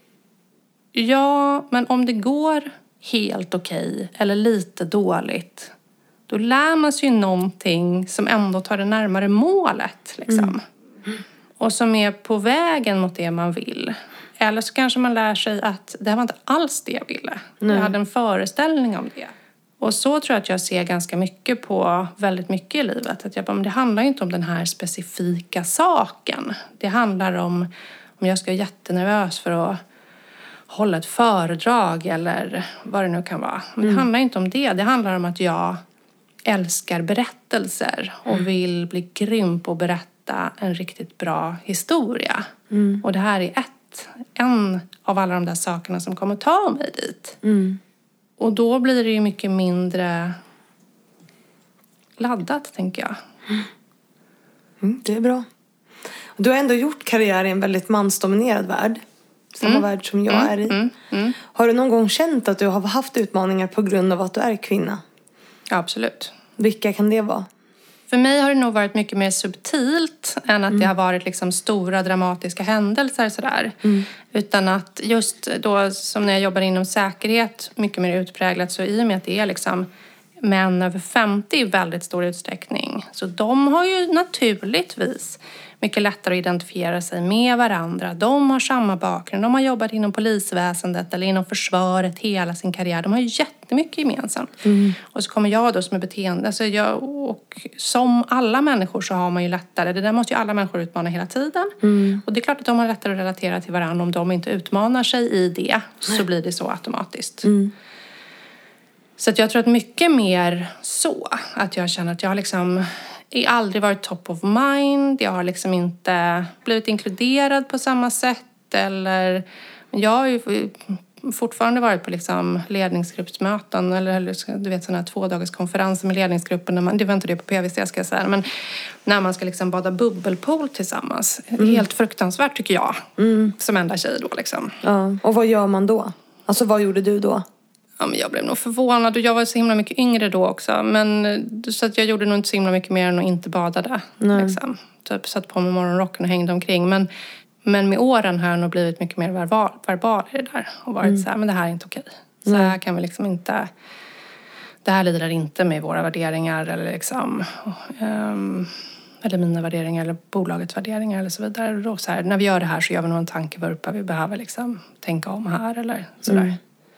Ja, men om det går helt okej eller lite dåligt, då lär man sig ju någonting som ändå tar det närmare målet. Liksom. Och som är på vägen mot det man vill. Eller så kanske man lär sig att det var inte alls det jag ville. Jag hade en föreställning om det. Och så tror jag att jag ser ganska mycket på väldigt mycket i livet. Att jag bara, men det handlar inte om den här specifika saken. Det handlar om jag ska vara jättenervös för att hålla ett föredrag eller vad det nu kan vara. Men det handlar inte om det. Det handlar om att jag älskar berättelser och vill bli grym på att berätta en riktigt bra historia. Och det här är en av alla de där sakerna som kommer ta mig dit. Och då blir det ju mycket mindre laddat, tänker jag. Det är bra. Du har ändå gjort karriär i en väldigt mansdominerad värld. Samma värld som jag är i. Har du någon gång känt att du har haft utmaningar på grund av att du är kvinna? Ja, absolut. Vilka kan det vara? För mig har det nog varit mycket mer subtilt än att det har varit liksom stora dramatiska händelser sådär. Utan att just då som när jag jobbar inom säkerhet mycket mer utpräglat, så i och med att det är liksom män över 50 i väldigt stor utsträckning. Så de har ju naturligtvis mycket lättare att identifiera sig med varandra. De har samma bakgrund. De har jobbat inom polisväsendet eller inom försvaret hela sin karriär. De har ju jättemycket gemensamt. Och så kommer jag då som är beteende. Alltså och som alla människor så har man ju lättare. Det där måste ju alla människor utmana hela tiden. Och det är klart att de har lättare att relatera till varandra. Om de inte utmanar sig i det så blir det så automatiskt. Så att jag tror att mycket mer så. Att jag känner att jag liksom... Jag har aldrig varit top of mind. Jag har liksom inte blivit inkluderad på samma sätt. Eller jag har ju fortfarande varit på liksom ledningsgruppsmöten. Eller du vet sådana här 2-dagarskonferenser med ledningsgruppen. Det var inte det på PVC ska jag säga. Men när man ska liksom bada bubbelpool tillsammans. Helt fruktansvärt tycker jag. Som enda tjej då liksom. Ja. Och vad gör man då? Alltså vad gjorde du då? Ja, men jag blev nog förvånad och jag var så himla mycket yngre då också. Men, så att jag gjorde nog inte så himla mycket mer än att inte badade. Liksom. Typ satt på mig morgonrocken och hängde omkring. Men med åren har jag nog blivit mycket mer verbal i det där. Och varit så här, men det här är inte okej. Så här kan vi liksom inte... Det här lider inte med våra värderingar eller liksom... eller mina värderingar eller bolagets värderingar eller så vidare. Och så här, när vi gör det här så gör vi nog en tankevurpa. Vi behöver liksom tänka om här eller sådär.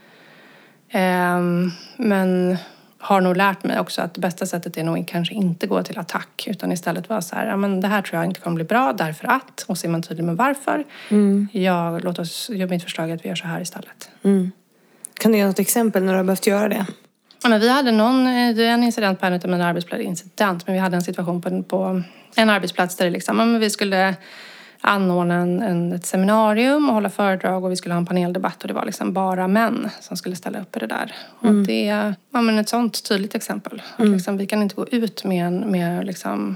Men har nog lärt mig också att det bästa sättet är nog kanske inte gå till attack utan istället vara så här, ja men det här tror jag inte kommer bli bra därför att, och så är man tydlig med varför. Låt oss göra mitt förslag att vi gör så här istället. Kan du ge något exempel när du har behövt göra det? Ja, men vi hade en incident på en av mina arbetsplatser, men vi hade en situation på en arbetsplats där det liksom, men vi skulle anordna ett seminarium och hålla föredrag och vi skulle ha en paneldebatt och det var liksom bara män som skulle ställa upp i det där. Och det är ett sånt tydligt exempel. Att liksom, vi kan inte gå ut med liksom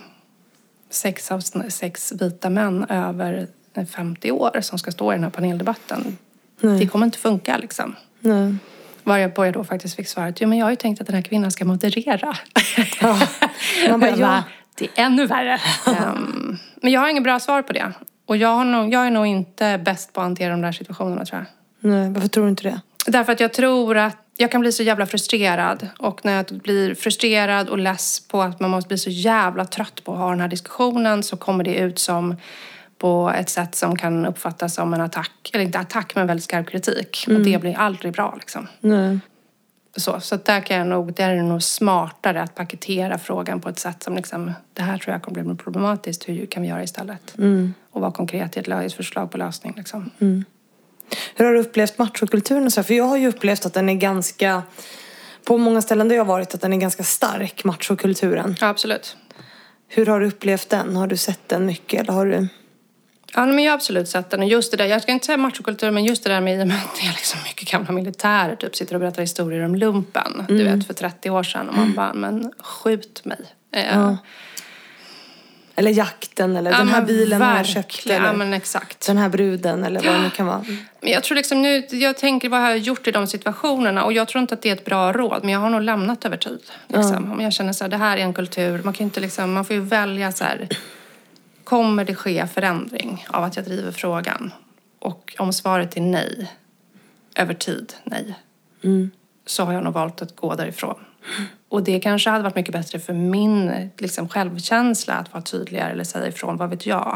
6 vita män över 50 år som ska stå i den här paneldebatten. Det kommer inte funka liksom. Varpå jag då faktiskt fick svaret, men jag har ju tänkt att den här kvinnan ska moderera. Man bara, det är ännu värre. Men jag har ingen bra svar på det. Och jag är nog inte bäst på att hantera de där situationerna, tror jag. Nej, varför tror du inte det? Därför att jag tror att jag kan bli så jävla frustrerad. Och när jag blir frustrerad och less på att man måste bli så jävla trött på att ha den här diskussionen så kommer det ut som på ett sätt som kan uppfattas som en attack. Eller inte attack, men väldigt skarp kritik. Och det blir aldrig bra liksom. Nej. Så där är det nog smartare att paketera frågan på ett sätt som liksom, det här tror jag kommer bli problematiskt. Hur kan vi göra istället? Och vara konkret i ett förslag på lösning liksom. Hur har du upplevt machokulturen? För jag har ju upplevt att den är ganska, på många ställen där jag har varit, att den är ganska stark, machokulturen. Ja, absolut. Hur har du upplevt den? Har du sett den mycket eller har du... Ja, men jag har absolut sett den. Och just det där, jag ska inte säga machokultur, men just det där med att det är liksom mycket gamla militärer typ sitter och berättar historier om lumpen. Du vet, för 30 år sedan. Och man bara, men skjut mig. Ja. Eller jakten, eller den här bilen har jag köpt. Eller ja, men exakt. Den här bruden, eller vad det nu kan vara. Men jag tror liksom nu, jag tänker vad jag har gjort i de situationerna. Och jag tror inte att det är ett bra råd, men jag har nog lämnat över tid. Liksom. Om jag känner så här, det här är en kultur. Man kan inte liksom, man får ju välja så här. Kommer det ske förändring av att jag driver frågan? Och om svaret är nej, över tid, nej. Så har jag nog valt att gå därifrån. Och det kanske hade varit mycket bättre för min liksom, självkänsla att vara tydligare eller säga ifrån, vad vet jag.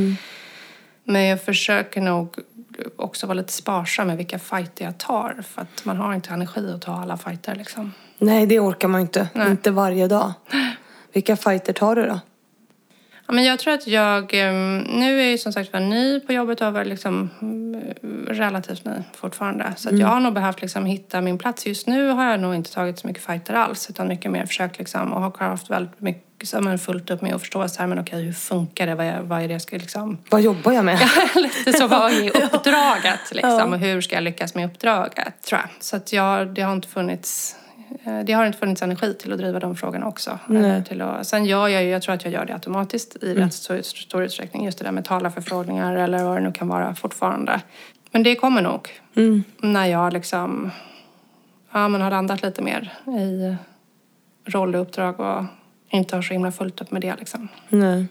Men jag försöker nog också vara lite sparsam med vilka fighter jag tar. För att man har inte energi att ta alla fighter liksom. Nej, det orkar man inte. Nej. Inte varje dag. Vilka fighter tar du då? Ja, men jag tror att nu är jag som sagt ny på jobbet och liksom relativt ny fortfarande. Så att jag har nog behövt liksom hitta min plats. Just nu har jag nog inte tagit så mycket fighter alls. Utan mycket mer försökt liksom, och har haft väldigt mycket så fullt upp med att förstå så här, men okej, hur funkar det? Vad är det jag ska liksom... Vad jobbar jag med? Lite så, vad är uppdraget liksom? Och hur ska jag lyckas med uppdraget, tror jag. Så att det har inte funnits energi till att driva de frågorna också. Sen gör jag tror att jag gör det automatiskt i rätt stor utsträckning. Just det där med talarförfrågningar eller vad det nu kan vara fortfarande. Men det kommer nog när jag liksom har landat lite mer i roll och uppdrag och inte har så himla fullt upp med det liksom. Nej.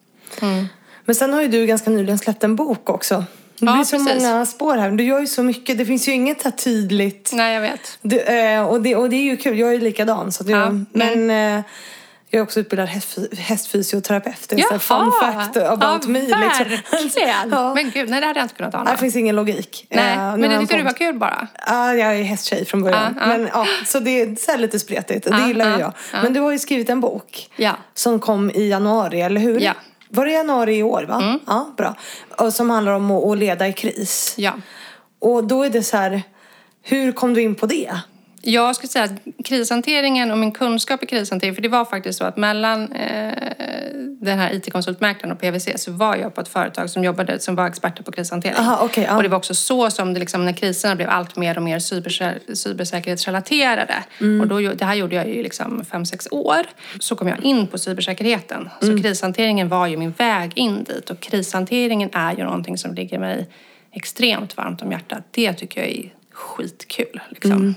Men sen har ju du ganska nyligen släppt en bok också. Det blir så många spår här. Du gör ju så mycket. Det finns ju inget här tydligt. Nej, jag vet. Och det är ju kul. Jag är ju likadan. Så att men jag är också utbildad hästfysioterapeut. Det är en fun fact about me. Verkligen. Men gud, nej, det hade jag inte kunnat ana. Det finns ingen logik. Nej, men det tyckte du var kul bara. Ja, jag är hästtjej från början. Men så det är så här lite spretigt. Det gillar jag. Men du har ju skrivit en bok. Som kom i januari, eller hur? Ja. Var det januari i år, va? Ja, bra. Och som handlar om att leda i kris. Ja. Och då är det så här, hur kom du in på det? Jag skulle säga att krishanteringen och min kunskap i krishantering, för det var faktiskt så att mellan den här IT-konsultmäklaren och PwC så var jag på ett företag som var experter på krishantering. Aha, okay, ja. Och det var också så som det liksom, när kriserna blev allt mer och mer cybersäkerhetsrelaterade. Och det här gjorde jag ju liksom 5-6 år. Så kom jag in på cybersäkerheten. Så krishanteringen var ju min väg in dit. Och krishanteringen är ju någonting som ligger mig extremt varmt om hjärtat. Det tycker jag är skitkul liksom.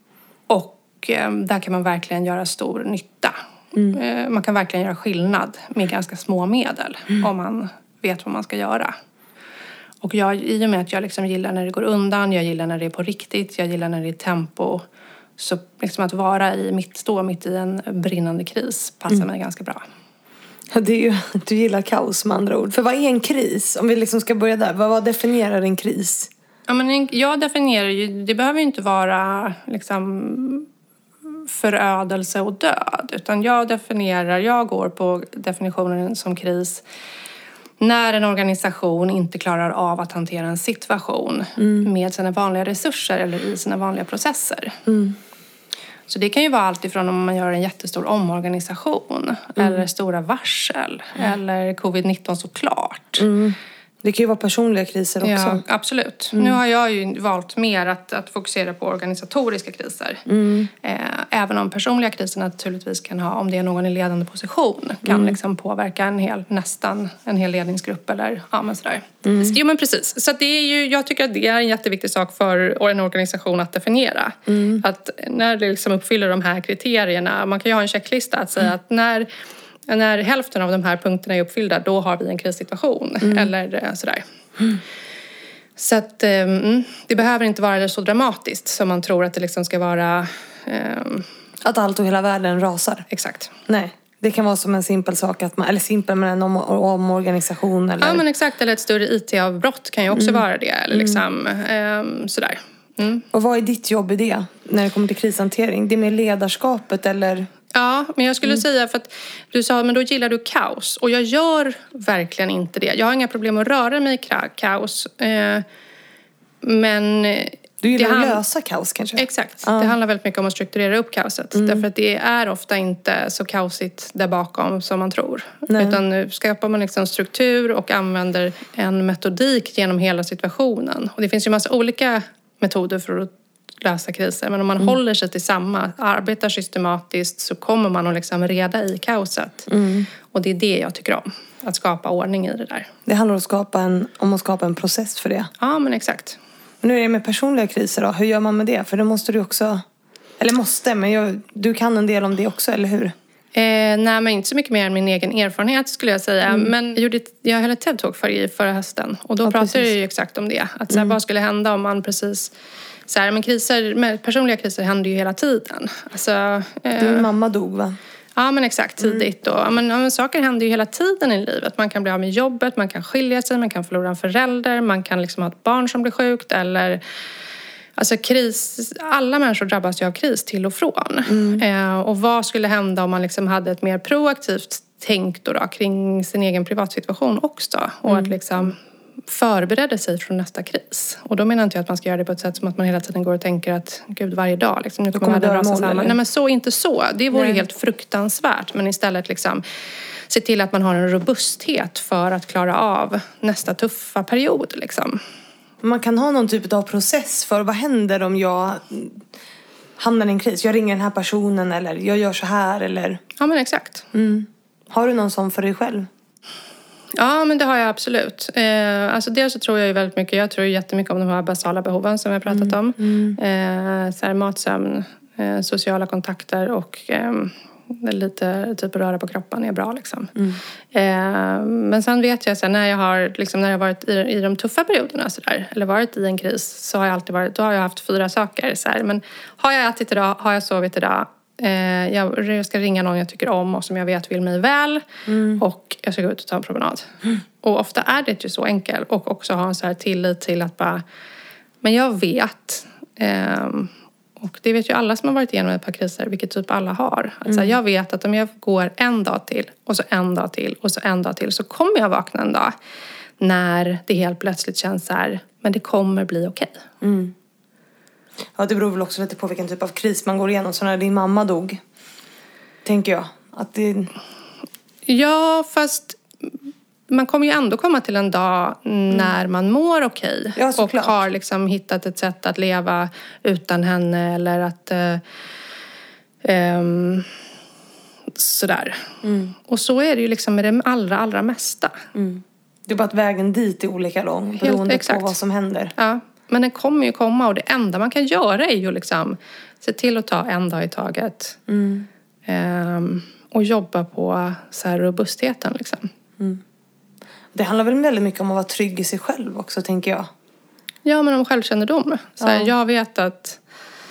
Och där kan man verkligen göra stor nytta. Man kan verkligen göra skillnad med ganska små medel. Om man vet vad man ska göra. Och i och med att jag liksom gillar när det går undan. Jag gillar när det är på riktigt. Jag gillar när det är tempo. Så liksom att stå mitt i en brinnande kris passar mig ganska bra. Det är ju, du gillar kaos med andra ord. För vad är en kris? Om vi liksom ska börja där. Vad definierar en kris? Ja, men jag definierar ju, det behöver ju inte vara liksom förödelse och död. Utan jag går på definitionen som kris när en organisation inte klarar av att hantera en situation med sina vanliga resurser eller i sina vanliga processer. Så det kan ju vara allt ifrån om man gör en jättestor omorganisation eller stora varsel eller covid-19 såklart. Det kan ju vara personliga kriser också. Ja, absolut. Nu har jag ju valt mer att fokusera på organisatoriska kriser. Även om personliga kriser naturligtvis kan ha, om det är någon i ledande position, kan liksom påverka nästan en hel ledningsgrupp eller men sådär. Jo, men precis. Så det är ju, jag tycker att det är en jätteviktig sak för en organisation att definiera. Att när det liksom uppfyller de här kriterierna, man kan ju ha en checklista att säga att när hälften av de här punkterna är uppfyllda, då har vi en krissituation. Eller sådär. Så att det behöver inte vara så dramatiskt som man tror att det liksom ska vara. Att allt och hela världen rasar. Exakt. Nej, det kan vara som en simpel sak. Eller simpel, men en omorganisation. Eller... Ja, men exakt. Eller ett större IT-avbrott kan ju också vara det. Eller liksom sådär. Och vad är ditt jobb i det? När det kommer till krishantering? Det är med ledarskapet eller... Ja, men jag skulle säga, för att du sa, men då gillar du kaos. Och jag gör verkligen inte det. Jag har inga problem att röra mig i kaos. Men Du gillar att lösa kaos kanske? Exakt. Det handlar väldigt mycket om att strukturera upp kaoset. Därför att det är ofta inte så kaosigt där bakom som man tror. Nej. Utan nu skapar man liksom struktur och använder en metodik genom hela situationen. Och det finns ju massa olika metoder för att lösa kriser. Men om man håller sig till samma, arbetar systematiskt, så kommer man att liksom reda i kaoset. Och det är det jag tycker om. Att skapa ordning i det där. Det handlar om att skapa en process för det. Ja, men exakt. Men nu är det med personliga kriser då. Hur gör man med det? För det måste du också... Eller måste, men du kan en del om det också, eller hur? Nej, men inte så mycket mer än min egen erfarenhet skulle jag säga. Men jag höll ett TED-talk förra hösten. Och då pratade jag ju exakt om det. Att så här, vad skulle hända om man precis... Så här, men personliga kriser händer ju hela tiden. Alltså, Din mamma dog, va? Ja, men exakt, tidigt. Men saker händer ju hela tiden i livet. Man kan bli av med jobbet, man kan skilja sig, man kan förlora en förälder, man kan liksom ha ett barn som blir sjukt eller... Alltså kris, alla människor drabbas ju av kris till och från. Och vad skulle hända om man liksom hade ett mer proaktivt tänk då kring sin egen privatsituation också? Och att liksom förbereda sig från nästa kris. Och då menar inte jag att man ska göra det på ett sätt som att man hela tiden går och tänker att gud, varje dag liksom, nu kommer världen rasa samman. Nej, men inte så. Det vore ju helt fruktansvärt. Men istället liksom se till att man har en robusthet för att klara av nästa tuffa period liksom. Man kan ha någon typ av process för vad händer om jag hamnar i en kris. Jag ringer den här personen eller jag gör så här eller... Ja, men exakt. Har du någon sån för dig själv? Ja, men det har jag absolut. Alltså dels så tror jag ju väldigt mycket. Jag tror jättemycket om de här basala behoven som jag pratat om. Så här, mat, sömn, sociala kontakter och lite typ röra på kroppen är bra liksom. Men sen vet jag så här, när jag har varit i de tuffa perioderna så där, eller varit i en kris, så har jag alltid då har jag haft 4 saker så här. Men har jag ätit idag, har jag sovit idag, jag ska ringa någon jag tycker om och som jag vet vill mig väl, och jag ska gå ut och ta en promenad. Och ofta är det ju så enkelt, och också ha en så här tillit till att bara, men jag vet, och det vet ju alla som har varit igenom ett par kriser, vilket typ alla har. Alltså, jag vet att om jag går en dag till och så en dag till och så en dag till, så kommer jag vakna en dag när det helt plötsligt känns så här, men det kommer bli okej. Ja, det beror väl också lite på vilken typ av kris man går igenom. Så när din mamma dog, tänker jag att det... Ja, fast man kommer ju ändå komma till en dag när man mår okej. Ja, och har liksom hittat ett sätt att leva utan henne, eller att sådär. Och så är det ju liksom med det allra mesta. Det är bara att vägen dit är olika lång beroende på vad som händer. Ja, men den kommer ju komma, och det enda man kan göra är ju liksom se till att ta en dag i taget. Och jobba på så här robustheten liksom. Det handlar väl väldigt mycket om att vara trygg i sig själv också, tänker jag. Ja, men om självkännedom. Så här, jag vet att...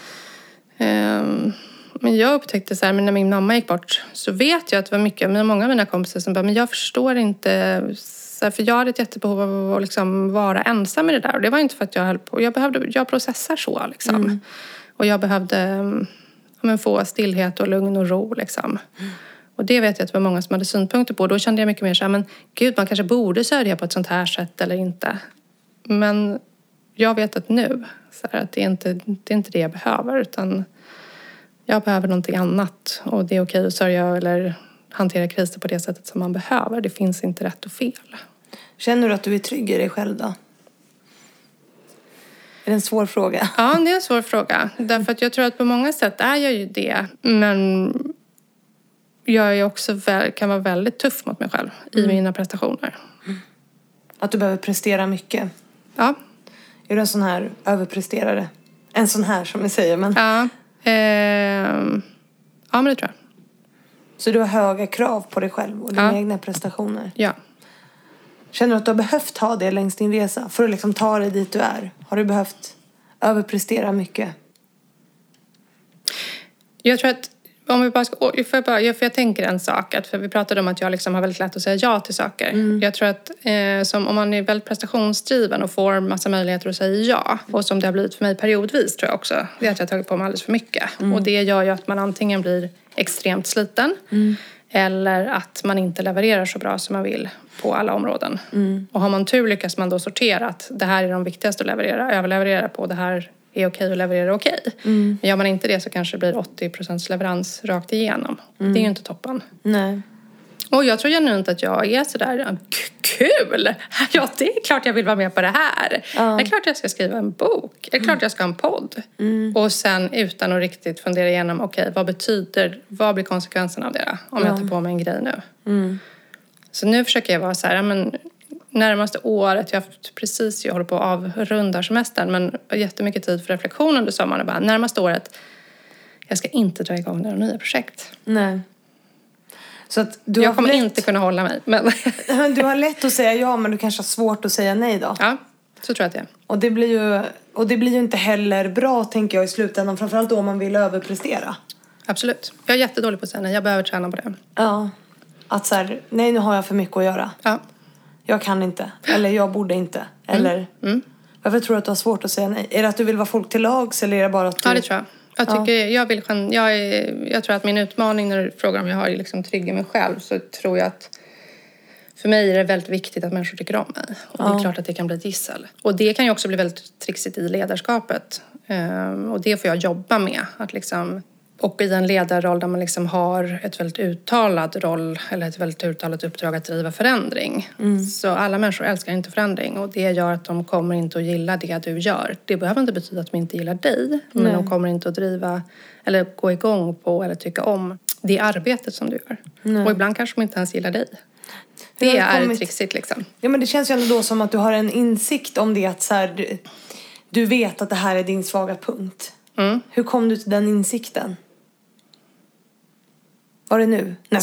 men jag upptäckte så här, men när min mamma gick bort, så vet jag att det var mycket, men många av mina kompisar som bara, men jag förstår inte... Så här, för jag hade ett jättebehov av att liksom vara ensam i det där. Och det var inte för att jag höll på... Jag processar så liksom. Och jag behövde få stillhet och lugn och ro liksom. Och det vet jag att det var många som hade synpunkter på. Då kände jag mycket mer så här, men gud, man kanske borde sörja på ett sånt här sätt eller inte. Men jag vet att nu, så här, att det är inte det jag behöver, utan jag behöver någonting annat. Och det är okej att sörja eller hantera kriser på det sättet som man behöver. Det finns inte rätt och fel. Känner du att du är trygg i dig själv då? Är det en svår fråga? Ja, det är en svår fråga. Därför att jag tror att på många sätt är jag ju det. Men jag är också kan vara väldigt tuff mot mig själv i mina prestationer. Att du behöver prestera mycket? Ja. Är du en sån här överpresterare? En sån här som vi säger, men... Ja, men det tror jag. Så du har höga krav på dig själv och dina egna prestationer? Ja. Känner du att du har behövt ha det längs din resa? För att liksom ta dig dit du är? Har du behövt överprestera mycket? Jag tror att om vi bara ska, för jag tänker en sak, för vi pratade om att jag liksom har väldigt lätt att säga ja till saker. Jag tror att om man är väldigt prestationsdriven och får massa möjligheter att säga ja, och som det har blivit för mig periodvis, tror jag också, det är att jag har tagit på mig alldeles för mycket. Och det gör ju att man antingen blir extremt sliten eller att man inte levererar så bra som man vill på alla områden. Och har man tur lyckas man då sortera att det här är de viktigaste att leverera, överleverera på, det här är okej och levererar okej. Men gör man inte det så kanske det blir 80% leverans rakt igenom. Det är ju inte toppen. Nej. Och jag tror genuint att jag är sådär, kul! Ja, det är klart jag vill vara med på det här. Det är klart jag ska skriva en bok. Det är klart jag ska ha en podd. Och sen utan att riktigt fundera igenom, okej, vad blir konsekvenserna av det då? Om jag tar på mig en grej nu. Så nu försöker jag vara så här, men närmaste året, jag håller på att avrunda semestern, men jättemycket tid för reflektion under sommaren. Bara, närmaste året, jag ska inte dra igång några nya projekt. Nej. Så att jag kommer inte kunna hålla mig. Men du har lätt att säga ja, men du kanske har svårt att säga nej då. Ja, så tror jag att det är. Och det blir ju inte heller bra, tänker jag, i slutändan. Framförallt då om man vill överprestera. Absolut. Jag är jättedålig på att säga nej. Jag behöver träna på det. Ja. Att så här, nej, nu har jag för mycket att göra. Ja. Jag kan inte. Eller jag borde inte. Eller varför tror du att du har svårt att säga nej? Är det att du vill vara folk till lags, eller är det bara att du... Ja, det tror jag. Jag tror att min utmaning när du frågar om jag har liksom trygg i mig själv, så tror jag att för mig är det väldigt viktigt att människor tycker om mig. Och det är klart att det kan bli ett gissel. Och det kan ju också bli väldigt trixigt i ledarskapet. Och det får jag jobba med. Att liksom, och i en ledarroll där man liksom har ett väldigt uttalad roll eller ett väldigt uttalat uppdrag att driva förändring. Så alla människor älskar inte förändring, och det gör att de kommer inte att gilla det du gör. Det behöver inte betyda att de inte gillar dig, men de kommer inte att driva eller gå igång på eller tycka om det arbetet som du gör. Och ibland kanske de inte ens gillar dig. Det är trixigt liksom. Ja, men det känns ju ändå då som att du har en insikt om det, att så här, du vet att det här är din svaga punkt. Hur kom du till den insikten? Var det nu? Nej,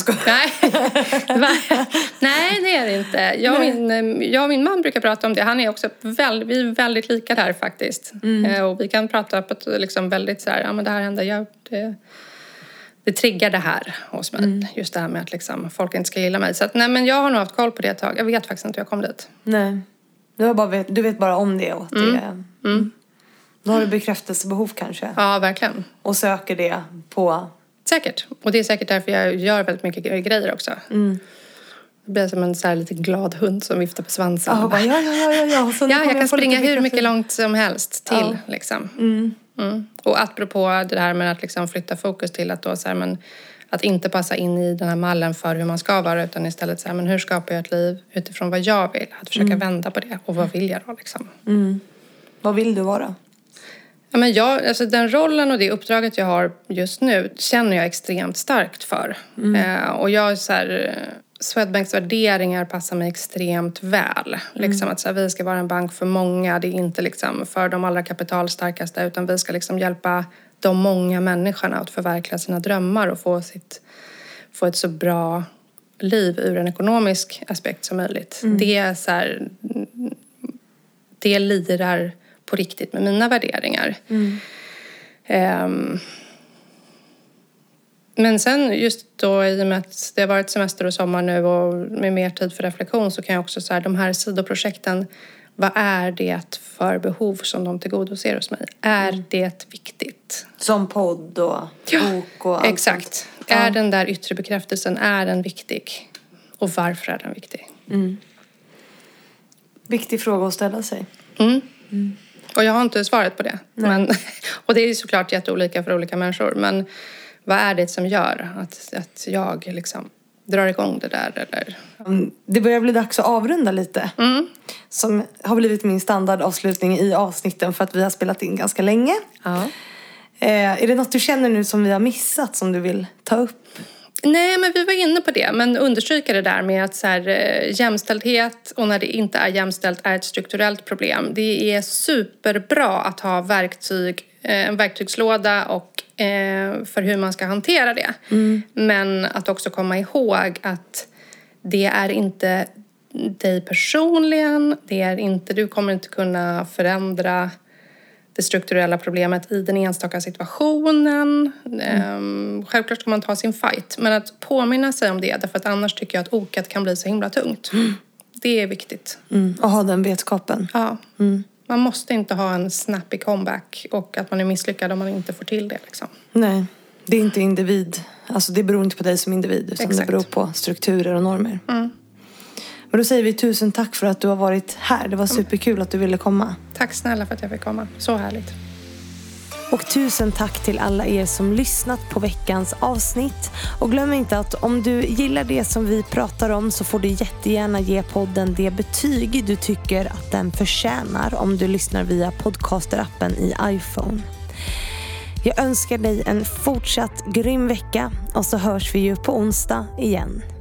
Nej, det är det inte. Jag och min man brukar prata om det. Han är också vi är väldigt lika där faktiskt. Och vi kan prata på ett liksom väldigt så här, ja men det här händer, det triggar det här hos mig. Just det här med att liksom, folk inte ska gilla mig. Så att, nej, men jag har nog haft koll på det ett tag. Jag vet faktiskt inte hur jag kom dit. Nej, du vet bara om det. Och att det då har du bekräftelsebehov kanske. Ja, verkligen. Och söker det på... Säkert. Och det är säkert därför jag gör väldigt mycket grejer också. Det blir som en så här lite glad hund som viftar på svansen. Ja, jag kan springa hur mycket långt som helst till. Liksom. Och apropå det här med att liksom flytta fokus till att då så här, men att inte passa in i den här mallen för hur man ska vara, utan istället så här, men hur skapar jag ett liv utifrån vad jag vill? Att försöka vända på det. Och vad vill jag då liksom? Vad vill du vara? Ja, men alltså den rollen och det uppdraget jag har just nu känner jag extremt starkt för. Och jag så här, Swedbanks värderingar passar mig extremt väl. Liksom att så här, vi ska vara en bank för många. Det är inte liksom för de allra kapitalstarkaste, utan vi ska liksom hjälpa de många människorna att förverkliga sina drömmar och få ett så bra liv ur en ekonomisk aspekt som möjligt. Det är så här, det lirar på riktigt med mina värderingar. Men sen just då, i och med att det har varit semester och sommar nu och med mer tid för reflektion, så kan jag också så här, de här sidoprojekten, vad är det för behov som de tillgodoser hos mig? Är det viktigt? Som podd och bok och allt. Exakt. Är den där yttre bekräftelsen, är den viktig? Och varför är den viktig? Viktig fråga att ställa sig. Och jag har inte svaret på det. Men, och det är såklart jätteolika för olika människor. Men vad är det som gör att jag liksom drar igång det där? Eller? Det börjar bli dags att avrunda lite. Som har blivit min standardavslutning i avsnitten för att vi har spelat in ganska länge. Är det något du känner nu som vi har missat som du vill ta upp? Nej, men vi var inne på det. Men understryka det där med att så här, jämställdhet och när det inte är jämställt är ett strukturellt problem. Det är superbra att ha en verktygslåda och för hur man ska hantera det. Men att också komma ihåg att det är inte dig personligen. Det är inte, du kommer inte kunna förändra det strukturella problemet i den enstaka situationen. Självklart ska man ta sin fight. Men att påminna sig om det. Därför att annars tycker jag att oket kan bli så himla tungt. Det är viktigt. Och ha den vetskapen. Ja. Man måste inte ha en snappy comeback. Och att man är misslyckad om man inte får till det. Liksom. Nej, det är inte individ. Alltså det beror inte på dig som individ. Utan det beror på strukturer och normer. Men då säger vi 1000 tack för att du har varit här. Det var superkul att du ville komma. Tack snälla för att jag fick komma. Så härligt. Och tusen tack till alla er som lyssnat på veckans avsnitt. Och glöm inte att om du gillar det som vi pratar om så får du jättegärna ge podden det betyg du tycker att den förtjänar om du lyssnar via podcasterappen i iPhone. Jag önskar dig en fortsatt grym vecka och så hörs vi ju på onsdag igen.